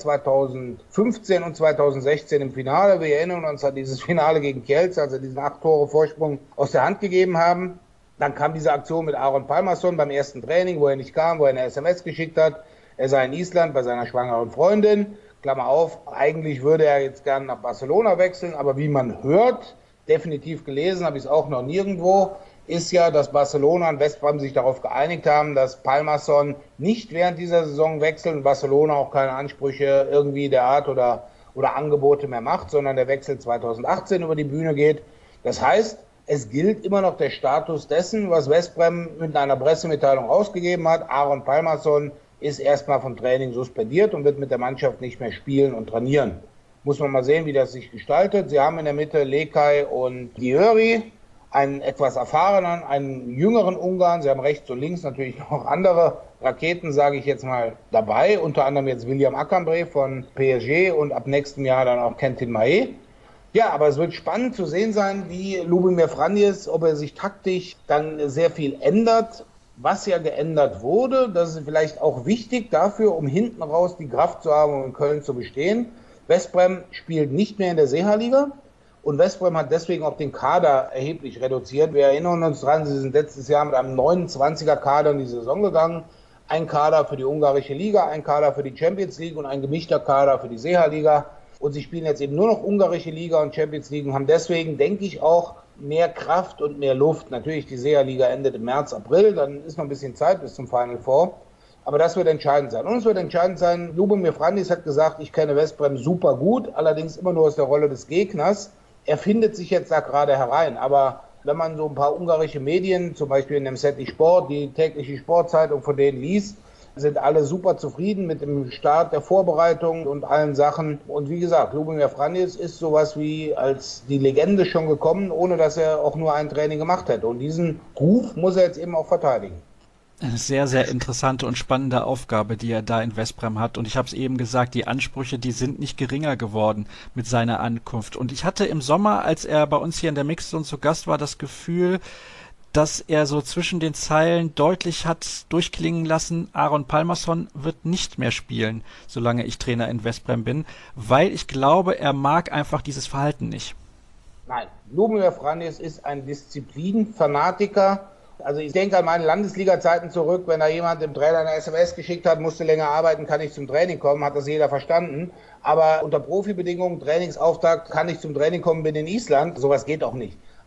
[SPEAKER 2] 2015 und 2016 im Finale. Wir erinnern uns an dieses Finale gegen Kielce, also diesen 8 Tore Vorsprung aus der Hand gegeben haben. Dann kam diese Aktion mit Aron Pálmarsson beim ersten Training, wo er nicht kam, wo er eine SMS geschickt hat. Er sei in Island bei seiner schwangeren Freundin. Klammer auf, eigentlich würde er jetzt gerne nach Barcelona wechseln, aber wie man hört, definitiv gelesen, habe ich es auch noch nirgendwo, ist ja, dass Barcelona und Veszprem sich darauf geeinigt haben, dass Pálmarsson nicht während dieser Saison wechselt und Barcelona auch keine Ansprüche irgendwie der Art oder Angebote mehr macht, sondern der Wechsel 2018 über die Bühne geht. Das heißt, es gilt immer noch der Status dessen, was Veszprem mit einer Pressemitteilung ausgegeben hat. Aron Pálmarsson ist erstmal vom Training suspendiert und wird mit der Mannschaft nicht mehr spielen und trainieren. Muss man mal sehen, wie das sich gestaltet. Sie haben in der Mitte Lekaj und Győri, einen etwas erfahrenen, einen jüngeren Ungarn. Sie haben rechts und links natürlich noch andere Raketen, sage ich jetzt mal, dabei. Unter anderem jetzt William Akambre von PSG und ab nächstem Jahr dann auch Kentin Mahé. Ja, aber es wird spannend zu sehen sein, wie Lubomir Franjes, ob er sich taktisch dann sehr viel ändert. Was ja geändert wurde, das ist vielleicht auch wichtig dafür, um hinten raus die Kraft zu haben, um in Köln zu bestehen. Veszprem spielt nicht mehr in der Seeha-Liga und Veszprem hat deswegen auch den Kader erheblich reduziert. Wir erinnern uns dran, sie sind letztes Jahr mit einem 29er-Kader in die Saison gegangen. Ein Kader für die ungarische Liga, ein Kader für die Champions League und ein gemischter Kader für die Seeha-Liga. Und sie spielen jetzt eben nur noch ungarische Liga und Champions League und haben deswegen, denke ich, auch mehr Kraft und mehr Luft. Natürlich, die Seeha-Liga endet im März, April, dann ist noch ein bisschen Zeit bis zum Final Four. Aber das wird entscheidend sein. Und es wird entscheidend sein, Lubomir Franjes hat gesagt, ich kenne Veszprem super gut, allerdings immer nur aus der Rolle des Gegners. Er findet sich jetzt da gerade herein. Aber wenn man so ein paar ungarische Medien, zum Beispiel in dem Nemzeti Sport, die tägliche Sportzeitung von denen liest, sind alle super zufrieden mit dem Start der Vorbereitung und allen Sachen. Und wie gesagt, Lubomir Franjes ist sowas wie als die Legende schon gekommen, ohne dass er auch nur ein Training gemacht hätte. Und diesen Ruf muss er jetzt eben auch verteidigen.
[SPEAKER 1] Eine sehr, sehr interessante und spannende Aufgabe, die er da in Veszprem hat. Und ich habe es eben gesagt, die Ansprüche, die sind nicht geringer geworden mit seiner Ankunft. Und ich hatte im Sommer, als er bei uns hier in der Mixzone zu Gast war, das Gefühl, dass er so zwischen den Zeilen deutlich hat durchklingen lassen, Aron Pálmarsson wird nicht mehr spielen, solange ich Trainer in Veszprem bin, weil ich glaube, er mag einfach dieses Verhalten nicht.
[SPEAKER 2] Nein, Lubomir Franjes ist ein Disziplinfanatiker. Also ich denke an meine Landesliga-Zeiten zurück, wenn da jemand dem Trainer eine SMS geschickt hat, musste länger arbeiten, kann ich zum Training kommen, hat das jeder verstanden. Aber unter Profibedingungen, Trainingsauftakt, kann ich zum Training kommen, bin in Island, sowas geht auch nicht.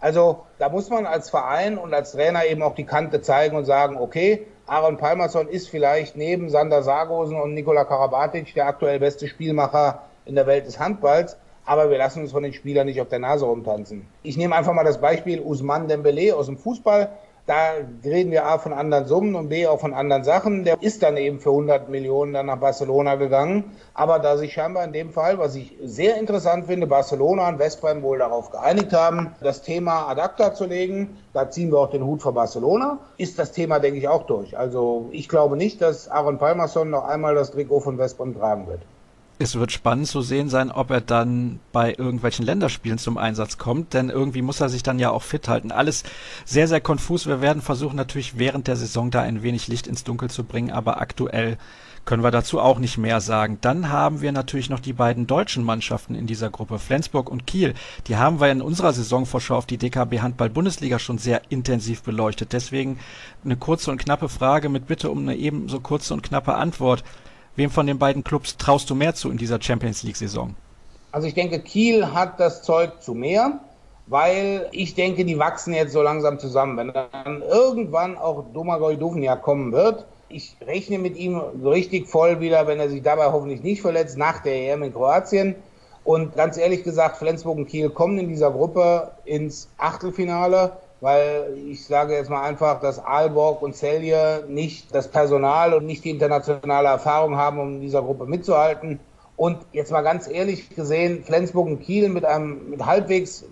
[SPEAKER 2] Also da muss man als Verein und als Trainer eben auch die Kante zeigen und sagen, okay, Aaron Pálmarsson ist vielleicht neben Sander Sargosen und Nikola Karabatic der aktuell beste Spielmacher in der Welt des Handballs, aber wir lassen uns von den Spielern nicht auf der Nase rumtanzen. Ich nehme einfach mal das Beispiel Ousmane Dembélé aus dem Fußball. Da reden wir A von anderen Summen und B auch von anderen Sachen. Der ist dann eben für 100 Millionen dann nach Barcelona gegangen. Aber da sich scheinbar in dem Fall, was ich sehr interessant finde, Barcelona und West Ham wohl darauf geeinigt haben, das Thema ad acta zu legen, da ziehen wir auch den Hut vor Barcelona, ist das Thema, denke ich, auch durch. Also ich glaube nicht, dass Aaron Pálmarsson noch einmal das Trikot von West Ham tragen wird.
[SPEAKER 1] Es wird spannend zu sehen sein, ob er dann bei irgendwelchen Länderspielen zum Einsatz kommt, denn irgendwie muss er sich dann ja auch fit halten. Alles sehr, sehr konfus. Wir werden versuchen natürlich während der Saison da ein wenig Licht ins Dunkel zu bringen, aber aktuell können wir dazu auch nicht mehr sagen. Dann haben wir natürlich noch die beiden deutschen Mannschaften in dieser Gruppe, Flensburg und Kiel. Die haben wir in unserer Saisonvorschau auf die DKB Handball-Bundesliga schon sehr intensiv beleuchtet. Deswegen eine kurze und knappe Frage mit Bitte um eine ebenso kurze und knappe Antwort. Wem von den beiden Clubs traust du mehr zu in dieser Champions-League-Saison?
[SPEAKER 2] Also ich denke, Kiel hat das Zeug zu mehr, weil ich denke, die wachsen jetzt so langsam zusammen. Wenn dann irgendwann auch Domagoj Duvnjak kommen wird, ich rechne mit ihm so richtig voll wieder, wenn er sich dabei hoffentlich nicht verletzt, nach der EM in Kroatien. Und ganz ehrlich gesagt, Flensburg und Kiel kommen in dieser Gruppe ins Achtelfinale, weil ich sage jetzt mal einfach, dass Aalborg und Celje nicht das Personal und nicht die internationale Erfahrung haben, um in dieser Gruppe mitzuhalten. Und jetzt mal ganz ehrlich gesehen, Flensburg und Kiel mit halbwegs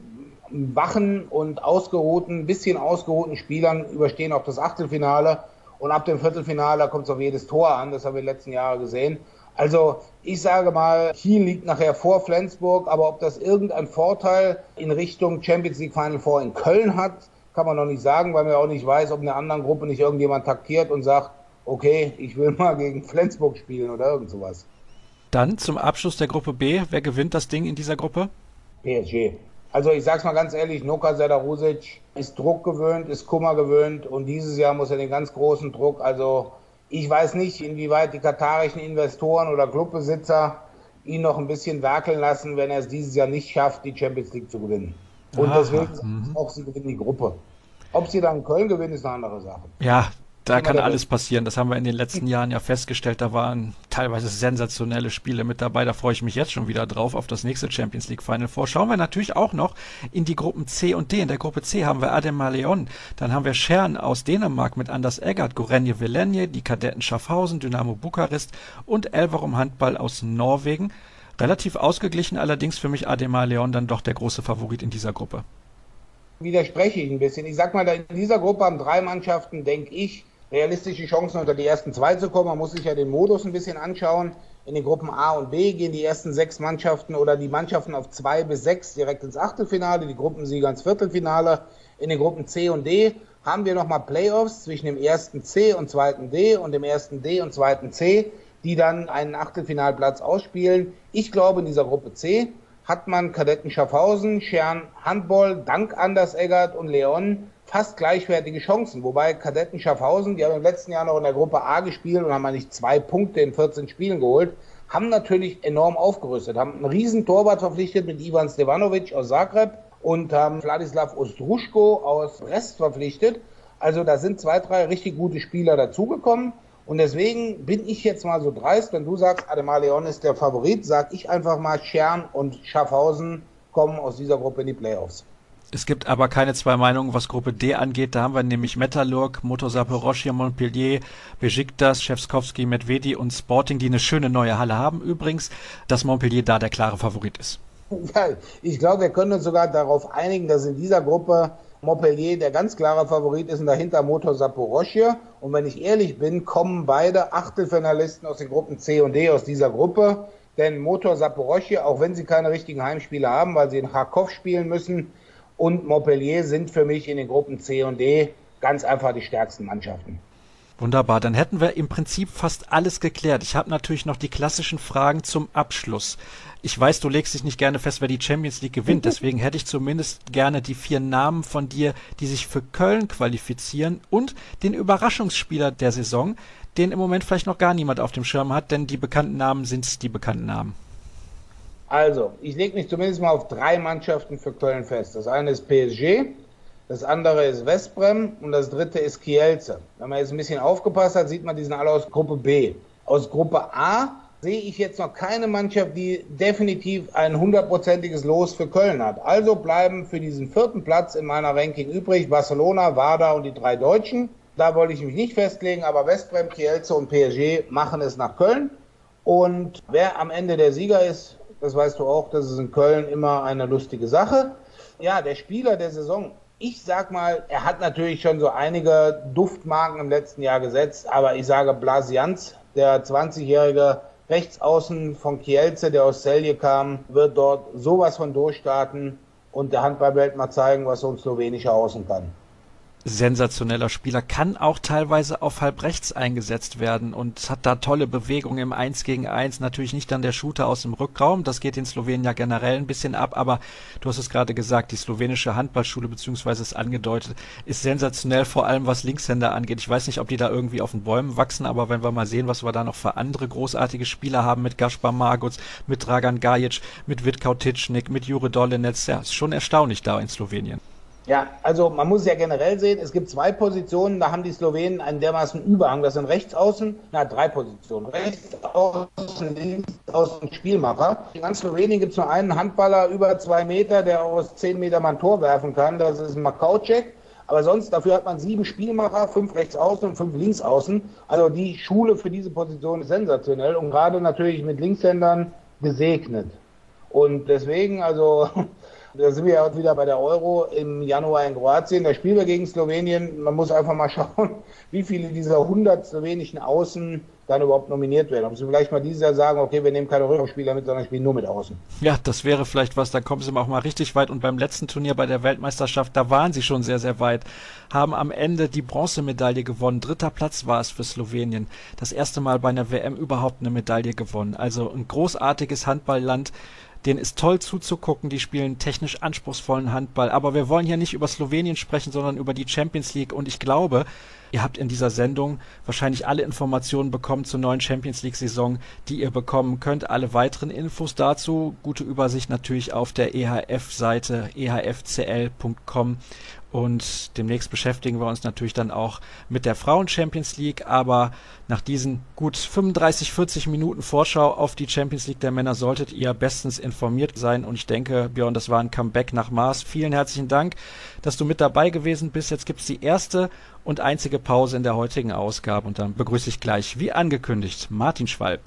[SPEAKER 2] wachen und ausgeruhten, bisschen ausgeruhten Spielern überstehen auch das Achtelfinale. Und ab dem Viertelfinale kommt es auf jedes Tor an, das haben wir in den letzten Jahren gesehen. Also ich sage mal, Kiel liegt nachher vor Flensburg, aber ob das irgendeinen Vorteil in Richtung Champions League Final Four in Köln hat, kann man noch nicht sagen, weil man auch nicht weiß, ob in der anderen Gruppe nicht irgendjemand taktiert und sagt, okay, ich will mal gegen Flensburg spielen oder irgend sowas.
[SPEAKER 1] Dann zum Abschluss der Gruppe B. Wer gewinnt das Ding in dieser Gruppe?
[SPEAKER 2] PSG. Also ich sag's mal ganz ehrlich, Noka Selarusic ist Druck gewöhnt, ist Kummer gewöhnt und dieses Jahr muss er den ganz großen Druck, also ich weiß nicht, inwieweit die katarischen Investoren oder Clubbesitzer ihn noch ein bisschen werkeln lassen, wenn er es dieses Jahr nicht schafft, die Champions League zu gewinnen. Und deswegen auch sie gewinnen die Gruppe. Ob sie dann in Köln gewinnen, ist eine andere Sache.
[SPEAKER 1] Ja, da kann alles passieren. Das haben wir in den letzten Jahren ja festgestellt. Da waren teilweise sensationelle Spiele mit dabei. Da freue ich mich jetzt schon wieder drauf auf das nächste Champions League Final Four. Schauen wir natürlich auch noch in die Gruppen C und D. In der Gruppe C haben wir Ademar Leon. Dann haben wir Schern aus Dänemark mit Anders Eggert, Gorenje Velenje, die Kadetten Schaffhausen, Dynamo Bukarest und Elverum Handball aus Norwegen. Relativ ausgeglichen, allerdings für mich Ademar Leon dann doch der große Favorit in dieser Gruppe.
[SPEAKER 2] Widerspreche ich ein bisschen. Ich sag mal, in dieser Gruppe haben 3 Mannschaften, denke ich, realistische Chancen unter die ersten 2 zu kommen. Man muss sich ja den Modus ein bisschen anschauen. In den Gruppen A und B gehen die ersten 6 Mannschaften oder die Mannschaften auf 2 bis 6 direkt ins Achtelfinale, die Gruppensieger ins Viertelfinale. In den Gruppen C und D haben wir nochmal Playoffs zwischen dem ersten C und zweiten D und dem ersten D und zweiten C, die dann einen Achtelfinalplatz ausspielen. Ich glaube, in dieser Gruppe C hat man Kadetten Schaffhausen, Schern Handball, dank Anders Eggert und Leon fast gleichwertige Chancen. Wobei Kadetten Schaffhausen, die haben im letzten Jahr noch in der Gruppe A gespielt und haben eigentlich 2 Punkte in 14 Spielen geholt, haben natürlich enorm aufgerüstet, haben einen riesen Torwart verpflichtet mit Ivan Stevanovic aus Zagreb und haben Vladislav Ostruschko aus Brest verpflichtet. Also da sind 2, 3 richtig gute Spieler dazugekommen. Und deswegen bin ich jetzt mal so dreist, wenn du sagst, Ademar Leon ist der Favorit, sag ich einfach mal, Schern und Schaffhausen kommen aus dieser Gruppe in die Playoffs.
[SPEAKER 1] Es gibt aber keine 2 Meinungen, was Gruppe D angeht. Da haben wir nämlich Metallurg, Motor Zaporozhye, Montpellier, Besiktas, Schewskowski, Medvedi und Sporting, die eine schöne neue Halle haben. Übrigens, dass Montpellier da der klare Favorit ist.
[SPEAKER 2] Ja, ich glaube, wir können uns sogar darauf einigen, dass in dieser Gruppe Montpellier der ganz klare Favorit ist und dahinter Motor Zaporozhye. Und wenn ich ehrlich bin, kommen beide Achtelfinalisten aus den Gruppen C und D aus dieser Gruppe. Denn Motor Zaporozhye, auch wenn sie keine richtigen Heimspiele haben, weil sie in Kharkov spielen müssen, und Montpellier sind für mich in den Gruppen C und D ganz einfach die stärksten Mannschaften.
[SPEAKER 1] Wunderbar, dann hätten wir im Prinzip fast alles geklärt. Ich habe natürlich noch die klassischen Fragen zum Abschluss. Ich weiß, du legst dich nicht gerne fest, wer die Champions League gewinnt. Deswegen hätte ich zumindest gerne die 4 Namen von dir, die sich für Köln qualifizieren und den Überraschungsspieler der Saison, den im Moment vielleicht noch gar niemand auf dem Schirm hat, denn die bekannten Namen sind die bekannten Namen.
[SPEAKER 2] Also, ich lege mich zumindest mal auf 3 Mannschaften für Köln fest. Das eine ist PSG, das andere ist Westbrem und das dritte ist Kielce. Wenn man jetzt ein bisschen aufgepasst hat, sieht man, die sind alle aus Gruppe B. Aus Gruppe A sehe ich jetzt noch keine Mannschaft, die definitiv ein 100%iges Los für Köln hat. Also bleiben für diesen 4. Platz in meiner Ranking übrig Barcelona, Wada und die 3 Deutschen. Da wollte ich mich nicht festlegen, aber Westbrem, Kielce und PSG machen es nach Köln. Und wer am Ende der Sieger ist, das weißt du auch, das ist in Köln immer eine lustige Sache. Ja, der Spieler der Saison. Ich sag mal, er hat natürlich schon so einige Duftmarken im letzten Jahr gesetzt, aber ich sage Blasianz, der 20-jährige Rechtsaußen von Kielce, der aus Celje kam, wird dort sowas von durchstarten und der Handballwelt mal zeigen, was so ein slowenischer Außen kann.
[SPEAKER 1] Sensationeller Spieler, kann auch teilweise auf halb rechts eingesetzt werden und hat da tolle Bewegungen im 1 gegen 1. Natürlich nicht dann der Shooter aus dem Rückraum, das geht in Slowenien ja generell ein bisschen ab, aber du hast es gerade gesagt, die slowenische Handballschule, beziehungsweise es angedeutet, ist sensationell, vor allem was Linkshänder angeht. Ich weiß nicht, ob die da irgendwie auf den Bäumen wachsen, aber wenn wir mal sehen, was wir da noch für andere großartige Spieler haben, mit Gaspar Marguc, mit Dragan Gajic, mit Vitkau Tičnik, mit Jure Dolenec, ja, ist schon erstaunlich da in Slowenien.
[SPEAKER 2] Ja, also man muss es ja generell sehen, es gibt 2 Positionen, da haben die Slowenen einen dermaßen Überhang. Das sind Rechtsaußen, 3 Positionen. Rechtsaußen, Linksaußen, Spielmacher. In ganz Slowenien gibt es nur einen Handballer über 2 Meter, der aus 10 Metern mal ein Tor werfen kann. Das ist Makauček. Aber sonst, dafür hat man 7 Spielmacher, 5 Rechtsaußen und 5 Linksaußen. Also die Schule für diese Position ist sensationell und gerade natürlich mit Linkshändern gesegnet. Und deswegen, also da sind wir ja heute wieder bei der Euro im Januar in Kroatien. Da spielen wir gegen Slowenien. Man muss einfach mal schauen, wie viele dieser 100 slowenischen Außen dann überhaupt nominiert werden. Ob sie vielleicht mal dieses Jahr sagen, okay, wir nehmen keine Rückraumspieler mit, sondern spielen nur mit Außen.
[SPEAKER 1] Ja, das wäre vielleicht was, da kommen sie auch mal richtig weit. Und beim letzten Turnier bei der Weltmeisterschaft, da waren sie schon sehr, sehr weit, haben am Ende die Bronzemedaille gewonnen. 3. Platz war es für Slowenien. Das erste Mal bei einer WM überhaupt eine Medaille gewonnen. Also ein großartiges Handballland. Denen ist toll zuzugucken, die spielen technisch anspruchsvollen Handball. Aber wir wollen hier nicht über Slowenien sprechen, sondern über die Champions League. Und ich glaube, ihr habt in dieser Sendung wahrscheinlich alle Informationen bekommen zur neuen Champions League-Saison, die ihr bekommen könnt. Alle weiteren Infos dazu, gute Übersicht natürlich auf der EHF-Seite ehfcl.com. Und demnächst beschäftigen wir uns natürlich dann auch mit der Frauen-Champions League. Aber nach diesen gut 35, 40 Minuten Vorschau auf die Champions League der Männer solltet ihr bestens informiert sein. Und ich denke, Björn, das war ein Comeback nach Maß. Vielen herzlichen Dank, dass du mit dabei gewesen bist. Jetzt gibt es die erste und einzige Pause in der heutigen Ausgabe. Und dann begrüße ich gleich, wie angekündigt, Martin Schwalb.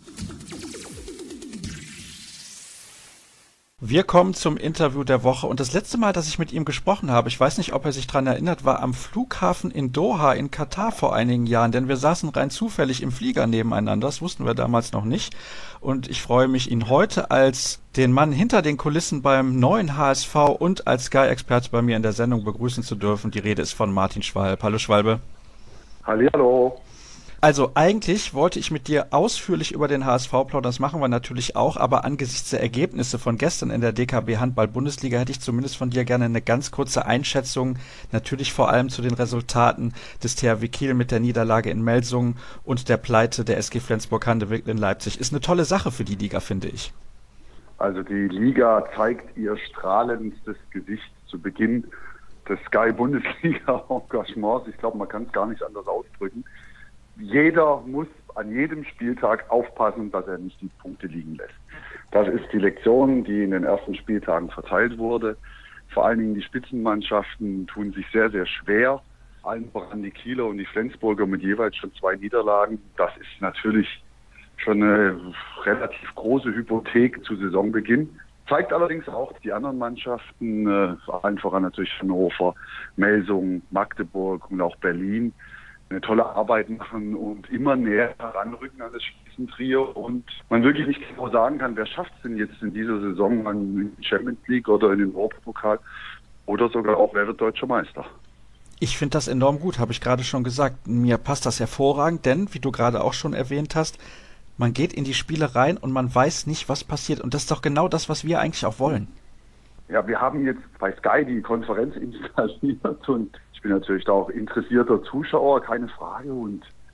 [SPEAKER 1] Wir kommen zum Interview der Woche und das letzte Mal, dass ich mit ihm gesprochen habe, ich weiß nicht, ob er sich daran erinnert, war am Flughafen in Doha in Katar vor einigen Jahren, denn wir saßen rein zufällig im Flieger nebeneinander, das wussten wir damals noch nicht und ich freue mich, ihn heute als den Mann hinter den Kulissen beim neuen HSV und als Sky-Experte bei mir in der Sendung begrüßen zu dürfen. Die Rede ist von Martin Schwalb. Hallo Schwalbe.
[SPEAKER 3] Hallihallo.
[SPEAKER 1] Also eigentlich wollte ich mit dir ausführlich über den HSV plaudern, das machen wir natürlich auch, aber angesichts der Ergebnisse von gestern in der DKB Handball-Bundesliga hätte ich zumindest von dir gerne eine ganz kurze Einschätzung, natürlich vor allem zu den Resultaten des THW Kiel mit der Niederlage in Melsungen und der Pleite der SG Flensburg-Handewitt in Leipzig. Ist eine tolle Sache für die Liga, finde ich.
[SPEAKER 3] Also die Liga zeigt ihr strahlendstes Gesicht zu Beginn des Sky-Bundesliga-Engagements. Ich glaube, man kann es gar nicht anders ausdrücken. Jeder muss an jedem Spieltag aufpassen, dass er nicht die Punkte liegen lässt. Das ist die Lektion, die in den ersten Spieltagen verteilt wurde. Vor allen Dingen die Spitzenmannschaften tun sich sehr, sehr schwer. Allen voran die Kieler und die Flensburger mit jeweils schon 2 Niederlagen. Das ist natürlich schon eine relativ große Hypothek zu Saisonbeginn. Zeigt allerdings auch die anderen Mannschaften, allen voran natürlich Hannover, Melsungen, Magdeburg und auch Berlin, eine tolle Arbeit machen und immer näher heranrücken an das Spitzentrio und man wirklich nicht genau sagen kann, wer schafft es denn jetzt in dieser Saison in die Champions League oder in den Europapokal oder sogar auch, wer wird Deutscher Meister.
[SPEAKER 1] Ich finde das enorm gut, habe ich gerade schon gesagt. Mir passt das hervorragend, denn, wie du gerade auch schon erwähnt hast, man geht in die Spiele rein und man weiß nicht, was passiert. Und das ist doch genau das, was wir eigentlich auch wollen.
[SPEAKER 3] Ja, wir haben jetzt bei Sky die Konferenz installiert und ich bin natürlich da auch interessierter Zuschauer, keine Frage. Und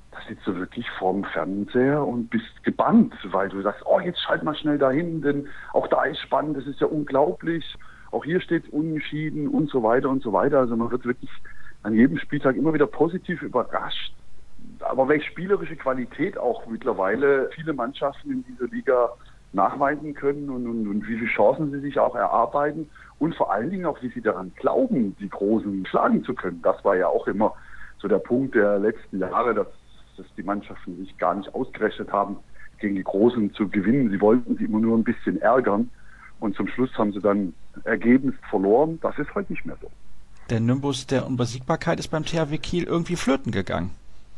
[SPEAKER 3] da sitzt du wirklich vorm Fernseher und bist gebannt, weil du sagst, oh, jetzt schalt mal schnell dahin, denn auch da ist spannend, das ist ja unglaublich. Auch hier steht unentschieden und so weiter und so weiter. Also man wird wirklich an jedem Spieltag immer wieder positiv überrascht. Aber welche spielerische Qualität auch mittlerweile viele Mannschaften in dieser Liga nachweisen können und wie viele Chancen sie sich auch erarbeiten und vor allen Dingen auch, wie sie daran glauben, die Großen schlagen zu können. Das war ja auch immer so der Punkt der letzten Jahre, dass die Mannschaften sich gar nicht ausgerechnet haben, gegen die Großen zu gewinnen. Sie wollten sie immer nur ein bisschen ärgern und zum Schluss haben sie dann Ergebnis verloren. Das ist heute nicht mehr so.
[SPEAKER 1] Der Nimbus der Unbesiegbarkeit ist beim THW Kiel irgendwie flöten gegangen.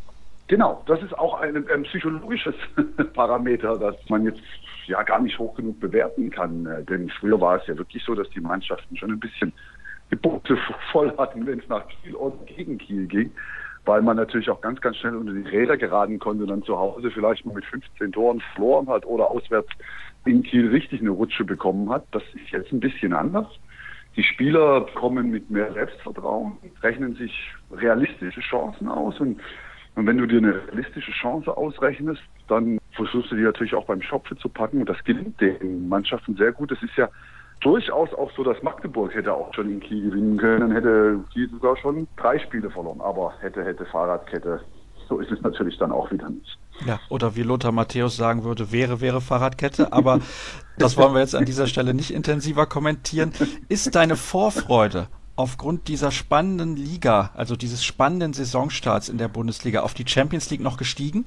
[SPEAKER 3] Genau, das ist auch ein psychologisches Parameter, das man jetzt ja gar nicht hoch genug bewerten kann. Denn früher war es ja wirklich so, dass die Mannschaften schon ein bisschen die Punkte voll hatten, wenn es nach Kiel oder gegen Kiel ging, weil man natürlich auch ganz, ganz schnell unter die Räder geraten konnte und dann zu Hause vielleicht mal mit 15 Toren verloren hat oder auswärts in Kiel richtig eine Rutsche bekommen hat. Das ist jetzt ein bisschen anders. Die Spieler kommen mit mehr Selbstvertrauen, rechnen sich realistische Chancen aus und wenn du dir eine realistische Chance ausrechnest, dann versuchst du die natürlich auch beim Schopfe zu packen und das gelingt den Mannschaften sehr gut. Es ist ja durchaus auch so, dass Magdeburg hätte auch schon in Kiel gewinnen können, dann hätte Kiel sogar schon 3 Spiele verloren, aber hätte Fahrradkette. So ist es natürlich dann auch wieder nicht.
[SPEAKER 1] Ja, oder wie Lothar Matthäus sagen würde, wäre Fahrradkette, aber das wollen wir jetzt an dieser Stelle nicht intensiver kommentieren. Ist deine Vorfreude aufgrund dieser spannenden Liga, also dieses spannenden Saisonstarts in der Bundesliga, auf die Champions League noch gestiegen?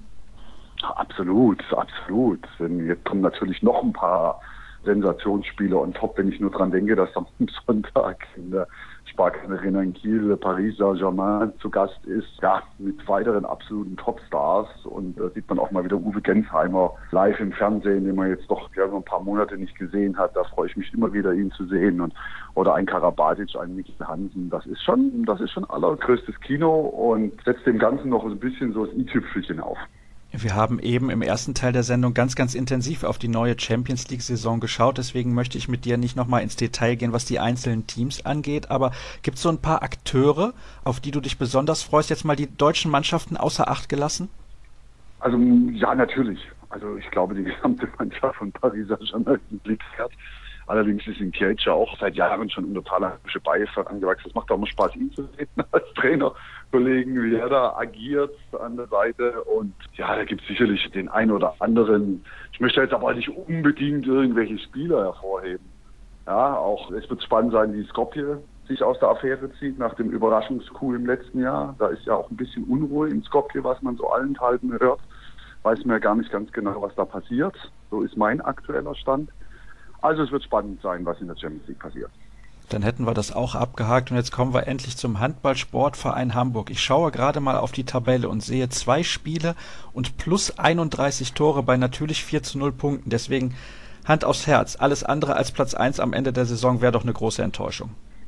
[SPEAKER 3] Absolut, absolut. Denn jetzt kommen natürlich noch ein paar Sensationsspiele on top, wenn ich nur dran denke, dass am Sonntag in der Sparkasse Arena in Kiel Paris Saint-Germain zu Gast ist, ja, mit weiteren absoluten Topstars. Und da sieht man auch mal wieder Uwe Gensheimer live im Fernsehen, den man jetzt doch ein paar Monate nicht gesehen hat. Da freue ich mich immer wieder, ihn zu sehen. Oder ein Karabatic, ein Mikkel Hansen. Das ist schon allergrößtes Kino und setzt dem Ganzen noch ein bisschen so das i-Tüpfelchen auf.
[SPEAKER 1] Wir haben eben im ersten Teil der Sendung ganz, ganz intensiv auf die neue Champions-League-Saison geschaut. Deswegen möchte ich mit dir nicht nochmal ins Detail gehen, was die einzelnen Teams angeht. Aber gibt es so ein paar Akteure, auf die du dich besonders freust? Jetzt mal die deutschen Mannschaften außer Acht gelassen?
[SPEAKER 3] Also ja, natürlich. Also ich glaube, die gesamte Mannschaft von Paris Saint-Germain ist ein Blitzwert. Allerdings ist in Kielce auch seit Jahren schon unter thailändische Beifall angewachsen. Es macht auch immer Spaß, ihn zu sehen als Trainerkollegen, wie er da agiert an der Seite. Und ja, da gibt es sicherlich den einen oder anderen. Ich möchte jetzt aber nicht unbedingt irgendwelche Spieler hervorheben. Ja, auch es wird spannend sein, wie Skopje sich aus der Affäre zieht nach dem Überraschungscoup im letzten Jahr. Da ist ja auch ein bisschen Unruhe in Skopje, was man so allenthalben hört. Weiß mir gar nicht ganz genau, was da passiert. So ist mein aktueller Stand. Also es wird spannend sein, was in der Champions League passiert.
[SPEAKER 1] Dann hätten wir das auch abgehakt und jetzt kommen wir endlich zum Handball-Sportverein Hamburg. Ich schaue gerade mal auf die Tabelle und sehe 2 Spiele und plus 31 Tore bei natürlich 4:0 Punkten. Deswegen Hand aufs Herz. Alles andere als Platz 1 am Ende der Saison wäre doch eine große Enttäuschung.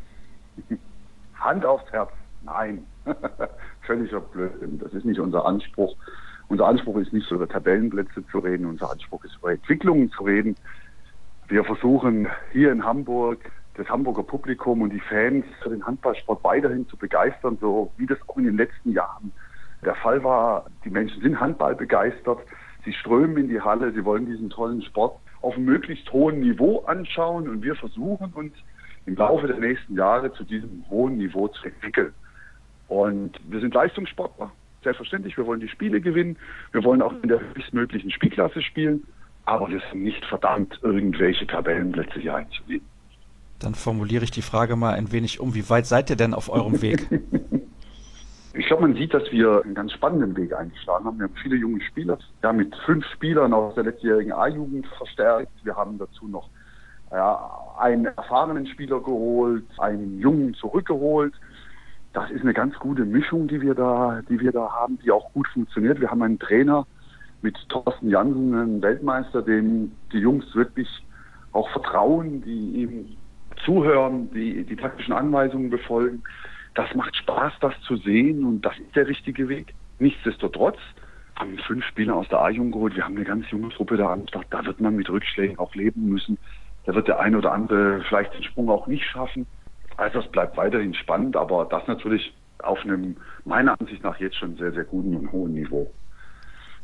[SPEAKER 3] Hand aufs Herz? Nein. Völliger Blödsinn. Das ist nicht unser Anspruch. Unser Anspruch ist nicht, über Tabellenplätze zu reden. Unser Anspruch ist, über Entwicklungen zu reden. Wir versuchen hier in Hamburg das Hamburger Publikum und die Fans für den Handballsport weiterhin zu begeistern, so wie das auch in den letzten Jahren der Fall war. Die Menschen sind Handball begeistert, sie strömen in die Halle, sie wollen diesen tollen Sport auf einem möglichst hohen Niveau anschauen und wir versuchen uns im Laufe der nächsten Jahre zu diesem hohen Niveau zu entwickeln. Und wir sind Leistungssportler, selbstverständlich, wir wollen die Spiele gewinnen, wir wollen auch in der höchstmöglichen Spielklasse spielen. Aber wir sind nicht verdammt, irgendwelche Tabellenplätze hier einzunehmen.
[SPEAKER 1] Dann formuliere ich die Frage mal ein wenig um. Wie weit seid ihr denn auf eurem Weg?
[SPEAKER 3] Ich glaube, man sieht, dass wir einen ganz spannenden Weg eingeschlagen haben. Wir haben viele junge Spieler. Wir haben mit 5 Spielern aus der letztjährigen A-Jugend verstärkt. Wir haben dazu noch einen erfahrenen Spieler geholt, einen Jungen zurückgeholt. Das ist eine ganz gute Mischung, die wir da haben, die auch gut funktioniert. Wir haben einen Trainer mit Thorsten Jansen, einem Weltmeister, dem die Jungs wirklich auch vertrauen, die ihm zuhören, die taktischen Anweisungen befolgen. Das macht Spaß, das zu sehen und das ist der richtige Weg. Nichtsdestotrotz haben wir 5 Spieler aus der A-Jugend geholt. Wir haben eine ganz junge Truppe da am Start. Da wird man mit Rückschlägen auch leben müssen. Da wird der eine oder andere vielleicht den Sprung auch nicht schaffen. Also es bleibt weiterhin spannend, aber das natürlich auf einem, meiner Ansicht nach, jetzt schon sehr, sehr guten und hohen Niveau.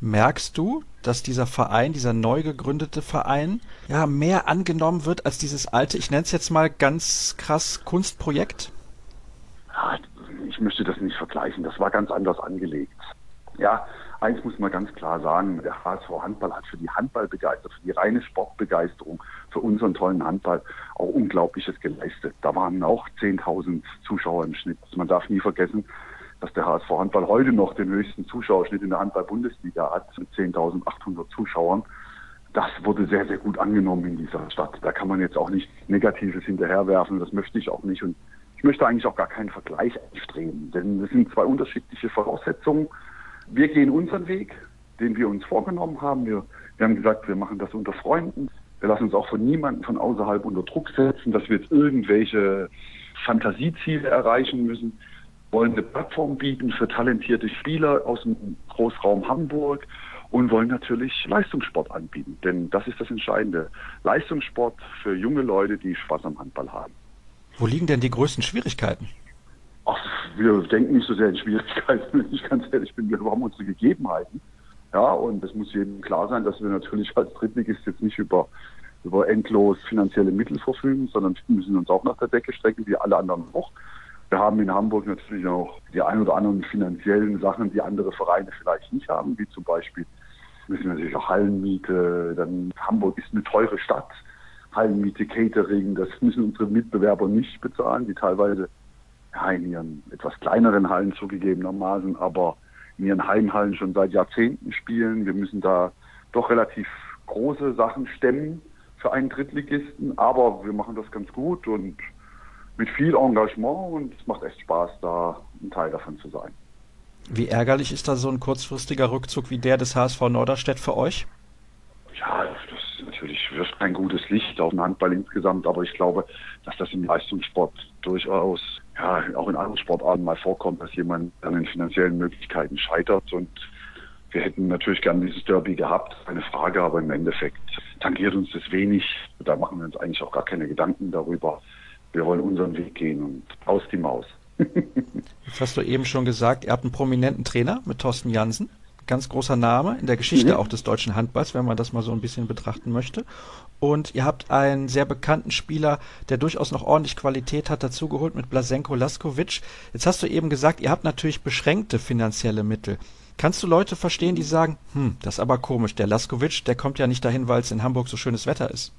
[SPEAKER 1] Merkst du, dass dieser Verein, dieser neu gegründete Verein, ja, mehr angenommen wird als dieses alte, ich nenne es jetzt mal ganz krass, Kunstprojekt?
[SPEAKER 3] Ja, ich möchte das nicht vergleichen. Das war ganz anders angelegt. Ja, eins muss man ganz klar sagen, der HSV Handball hat für die Handballbegeisterung, für die reine Sportbegeisterung, für unseren tollen Handball auch Unglaubliches geleistet. Da waren auch 10.000 Zuschauer im Schnitt. Man darf nie vergessen, dass der HSV Handball heute noch den höchsten Zuschauerschnitt in der Handball-Bundesliga hat, mit 10.800 Zuschauern. Das wurde sehr, sehr gut angenommen in dieser Stadt. Da kann man jetzt auch nichts Negatives hinterherwerfen, das möchte ich auch nicht. Und ich möchte eigentlich auch gar keinen Vergleich anstreben, denn das sind zwei unterschiedliche Voraussetzungen. Wir gehen unseren Weg, den wir uns vorgenommen haben. Wir haben gesagt, wir machen das unter Freunden. Wir lassen uns auch von niemandem von außerhalb unter Druck setzen, dass wir jetzt irgendwelche Fantasieziele erreichen müssen. Wir wollen eine Plattform bieten für talentierte Spieler aus dem Großraum Hamburg und wollen natürlich Leistungssport anbieten. Denn das ist das Entscheidende. Leistungssport für junge Leute, die Spaß am Handball haben.
[SPEAKER 1] Wo liegen denn die größten Schwierigkeiten?
[SPEAKER 3] Ach, wir denken nicht so sehr in Schwierigkeiten, wenn ich ganz ehrlich bin. Wir haben unsere Gegebenheiten. Ja, und es muss jedem klar sein, dass wir natürlich als Drittligist jetzt nicht über endlos finanzielle Mittel verfügen, sondern wir müssen uns auch nach der Decke strecken, wie alle anderen auch. Wir haben in Hamburg natürlich auch die ein oder anderen finanziellen Sachen, die andere Vereine vielleicht nicht haben, wie zum Beispiel müssen wir natürlich auch Hallenmiete. Dann Hamburg ist eine teure Stadt. Hallenmiete, Catering, das müssen unsere Mitbewerber nicht bezahlen, die teilweise in ihren etwas kleineren Hallen zugegebenermaßen, aber in ihren Heimhallen schon seit Jahrzehnten spielen. Wir müssen da doch relativ große Sachen stemmen für einen Drittligisten, aber wir machen das ganz gut und mit viel Engagement und es macht echt Spaß, da ein Teil davon zu sein.
[SPEAKER 1] Wie ärgerlich ist da so ein kurzfristiger Rückzug wie der des HSV Norderstedt für euch?
[SPEAKER 3] Ja, das ist natürlich wirft kein gutes Licht auf den Handball insgesamt, aber ich glaube, dass das im Leistungssport durchaus, auch in anderen Sportarten mal vorkommt, dass jemand an den finanziellen Möglichkeiten scheitert und wir hätten natürlich gerne dieses Derby gehabt, keine Frage, aber im Endeffekt tangiert uns das wenig. Da machen wir uns eigentlich auch gar keine Gedanken darüber. Wir wollen unseren Weg gehen und aus die Maus.
[SPEAKER 1] Jetzt hast du eben schon gesagt, ihr habt einen prominenten Trainer mit Thorsten Jansen. Ganz großer Name in der Geschichte auch des deutschen Handballs, wenn man das mal so ein bisschen betrachten möchte. Und ihr habt einen sehr bekannten Spieler, der durchaus noch ordentlich Qualität hat, dazugeholt mit Blaženko Laskovic. Jetzt hast du eben gesagt, ihr habt natürlich beschränkte finanzielle Mittel. Kannst du Leute verstehen, die sagen, das ist aber komisch, der Laskovic, der kommt ja nicht dahin, weil es in Hamburg so schönes Wetter ist?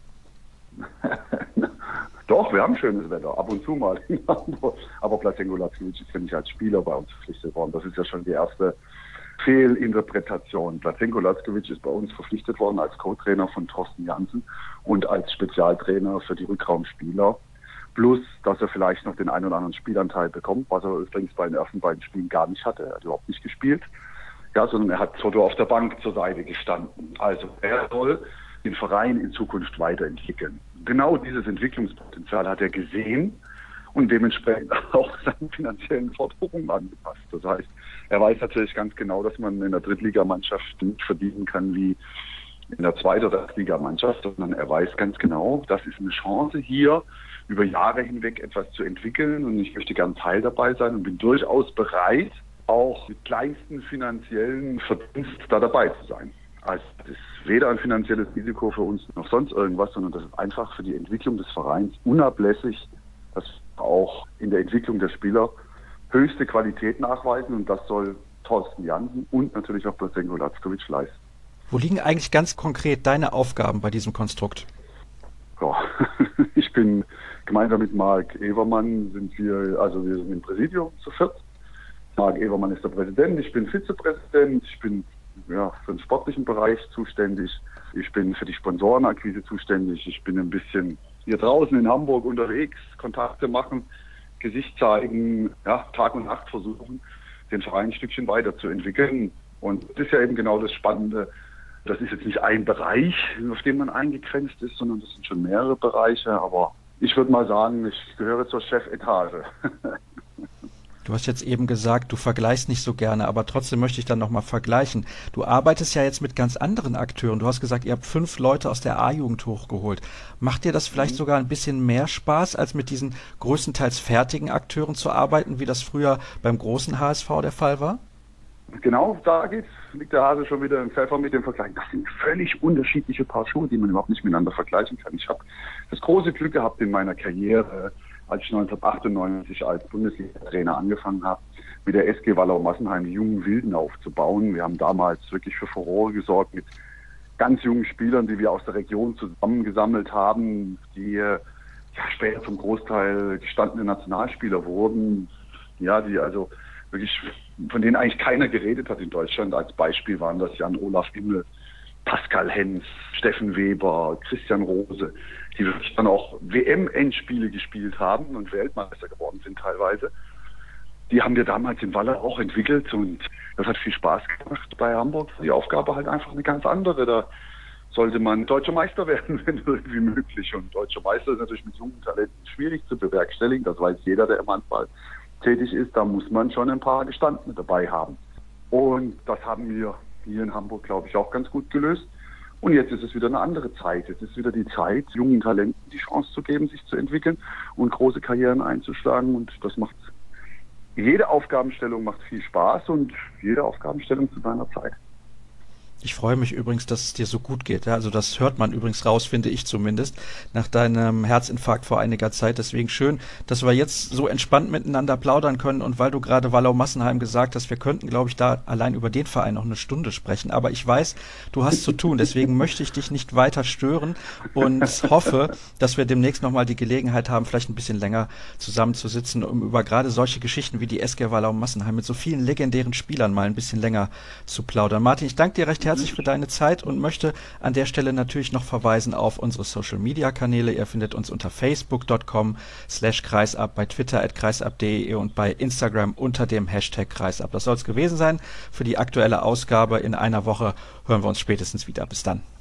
[SPEAKER 3] Doch, wir haben schönes Wetter, ab und zu mal in Hamburg. Aber Blaženko Laskovic ist ja nicht als Spieler bei uns verpflichtet worden. Das ist ja schon die erste Fehlinterpretation. Blaženko Laskovic ist bei uns verpflichtet worden als Co-Trainer von Thorsten Jansen und als Spezialtrainer für die Rückraumspieler. Plus, dass er vielleicht noch den einen oder anderen Spielanteil bekommt, was er übrigens bei den ersten beiden Spielen gar nicht hatte. Er hat überhaupt nicht gespielt. Ja, sondern er hat Toto auf der Bank zur Seite gestanden. Also er soll den Verein in Zukunft weiterentwickeln. Genau dieses Entwicklungspotenzial hat er gesehen und dementsprechend auch seinen finanziellen Forderungen angepasst. Das heißt, er weiß natürlich ganz genau, dass man in der Drittligamannschaft nicht verdienen kann wie in der Zweiten- oder Drittligamannschaft, sondern er weiß ganz genau, das ist eine Chance hier über Jahre hinweg etwas zu entwickeln und ich möchte gern Teil dabei sein und bin durchaus bereit, auch mit kleinsten finanziellen Verdienst da dabei zu sein. Also das ist weder ein finanzielles Risiko für uns noch sonst irgendwas, sondern das ist einfach für die Entwicklung des Vereins unablässig, dass wir auch in der Entwicklung der Spieler höchste Qualität nachweisen und das soll Thorsten Jansen und natürlich auch Blaženko Laskovic leisten.
[SPEAKER 1] Wo liegen eigentlich ganz konkret deine Aufgaben bei diesem Konstrukt?
[SPEAKER 3] Ja, ich bin gemeinsam mit Marc Evermann wir sind im Präsidium zu viert. Marc Evermann ist der Präsident, ich bin Vizepräsident, ich bin für den sportlichen Bereich zuständig, ich bin für die Sponsorenakquise zuständig, ich bin ein bisschen hier draußen in Hamburg unterwegs, Kontakte machen, Gesicht zeigen, Tag und Nacht versuchen, den Verein ein Stückchen weiterzuentwickeln. Und das ist ja eben genau das Spannende. Das ist jetzt nicht ein Bereich, auf den man eingegrenzt ist, sondern das sind schon mehrere Bereiche. Aber ich würde mal sagen, ich gehöre zur Chefetage.
[SPEAKER 1] Du hast jetzt eben gesagt, du vergleichst nicht so gerne, aber trotzdem möchte ich dann nochmal vergleichen. Du arbeitest ja jetzt mit ganz anderen Akteuren. Du hast gesagt, ihr habt 5 Leute aus der A-Jugend hochgeholt. Macht dir das vielleicht sogar ein bisschen mehr Spaß, als mit diesen größtenteils fertigen Akteuren zu arbeiten, wie das früher beim großen HSV der Fall war?
[SPEAKER 3] Genau, liegt der Hase schon wieder im Pfeffer mit dem Vergleich. Das sind völlig unterschiedliche Paar Schuhe, die man überhaupt nicht miteinander vergleichen kann. Ich habe das große Glück gehabt in meiner Karriere, als ich 1998 als Bundesliga-Trainer angefangen habe, mit der SG Wallau-Massenheim die jungen Wilden aufzubauen. Wir haben damals wirklich für Furore gesorgt mit ganz jungen Spielern, die wir aus der Region zusammengesammelt haben, die später zum Großteil gestandene Nationalspieler wurden, ja, die also wirklich, von denen eigentlich keiner geredet hat in Deutschland. Als Beispiel waren das Jan-Olaf Immel, Pascal Hens, Steffen Weber, Christian Rose, die wirklich dann auch WM-Endspiele gespielt haben und Weltmeister geworden sind teilweise. Die haben wir damals in Wallau auch entwickelt und das hat viel Spaß gemacht bei Hamburg. Die Aufgabe halt einfach eine ganz andere. Da sollte man deutscher Meister werden, wenn irgendwie möglich. Und deutscher Meister ist natürlich mit jungen Talenten schwierig zu bewerkstelligen. Das weiß jeder, der im Handball tätig ist. Da muss man schon ein paar Gestandene dabei haben. Und das haben wir hier in Hamburg, glaube ich, auch ganz gut gelöst. Und jetzt ist es wieder eine andere Zeit. Jetzt ist wieder die Zeit, jungen Talenten die Chance zu geben, sich zu entwickeln und große Karrieren einzuschlagen. Und das macht, jede Aufgabenstellung macht viel Spaß und jede Aufgabenstellung zu seiner Zeit.
[SPEAKER 1] Ich freue mich übrigens, dass es dir so gut geht. Ja, also das hört man übrigens raus, finde ich zumindest, nach deinem Herzinfarkt vor einiger Zeit. Deswegen schön, dass wir jetzt so entspannt miteinander plaudern können. Und weil du gerade Wallau-Massenheim gesagt hast, wir könnten, glaube ich, da allein über den Verein noch eine Stunde sprechen. Aber ich weiß, du hast zu tun. Deswegen möchte ich dich nicht weiter stören und hoffe, dass wir demnächst nochmal die Gelegenheit haben, vielleicht ein bisschen länger zusammenzusitzen, um über gerade solche Geschichten wie die SG Wallau-Massenheim mit so vielen legendären Spielern mal ein bisschen länger zu plaudern. Martin, ich danke dir recht herzlich für deine Zeit und möchte an der Stelle natürlich noch verweisen auf unsere Social-Media-Kanäle. Ihr findet uns unter facebook.com/kreisab, bei Twitter @kreisab.de und bei Instagram unter dem Hashtag Kreisab. Das soll es gewesen sein für die aktuelle Ausgabe. In einer Woche hören wir uns spätestens wieder. Bis dann.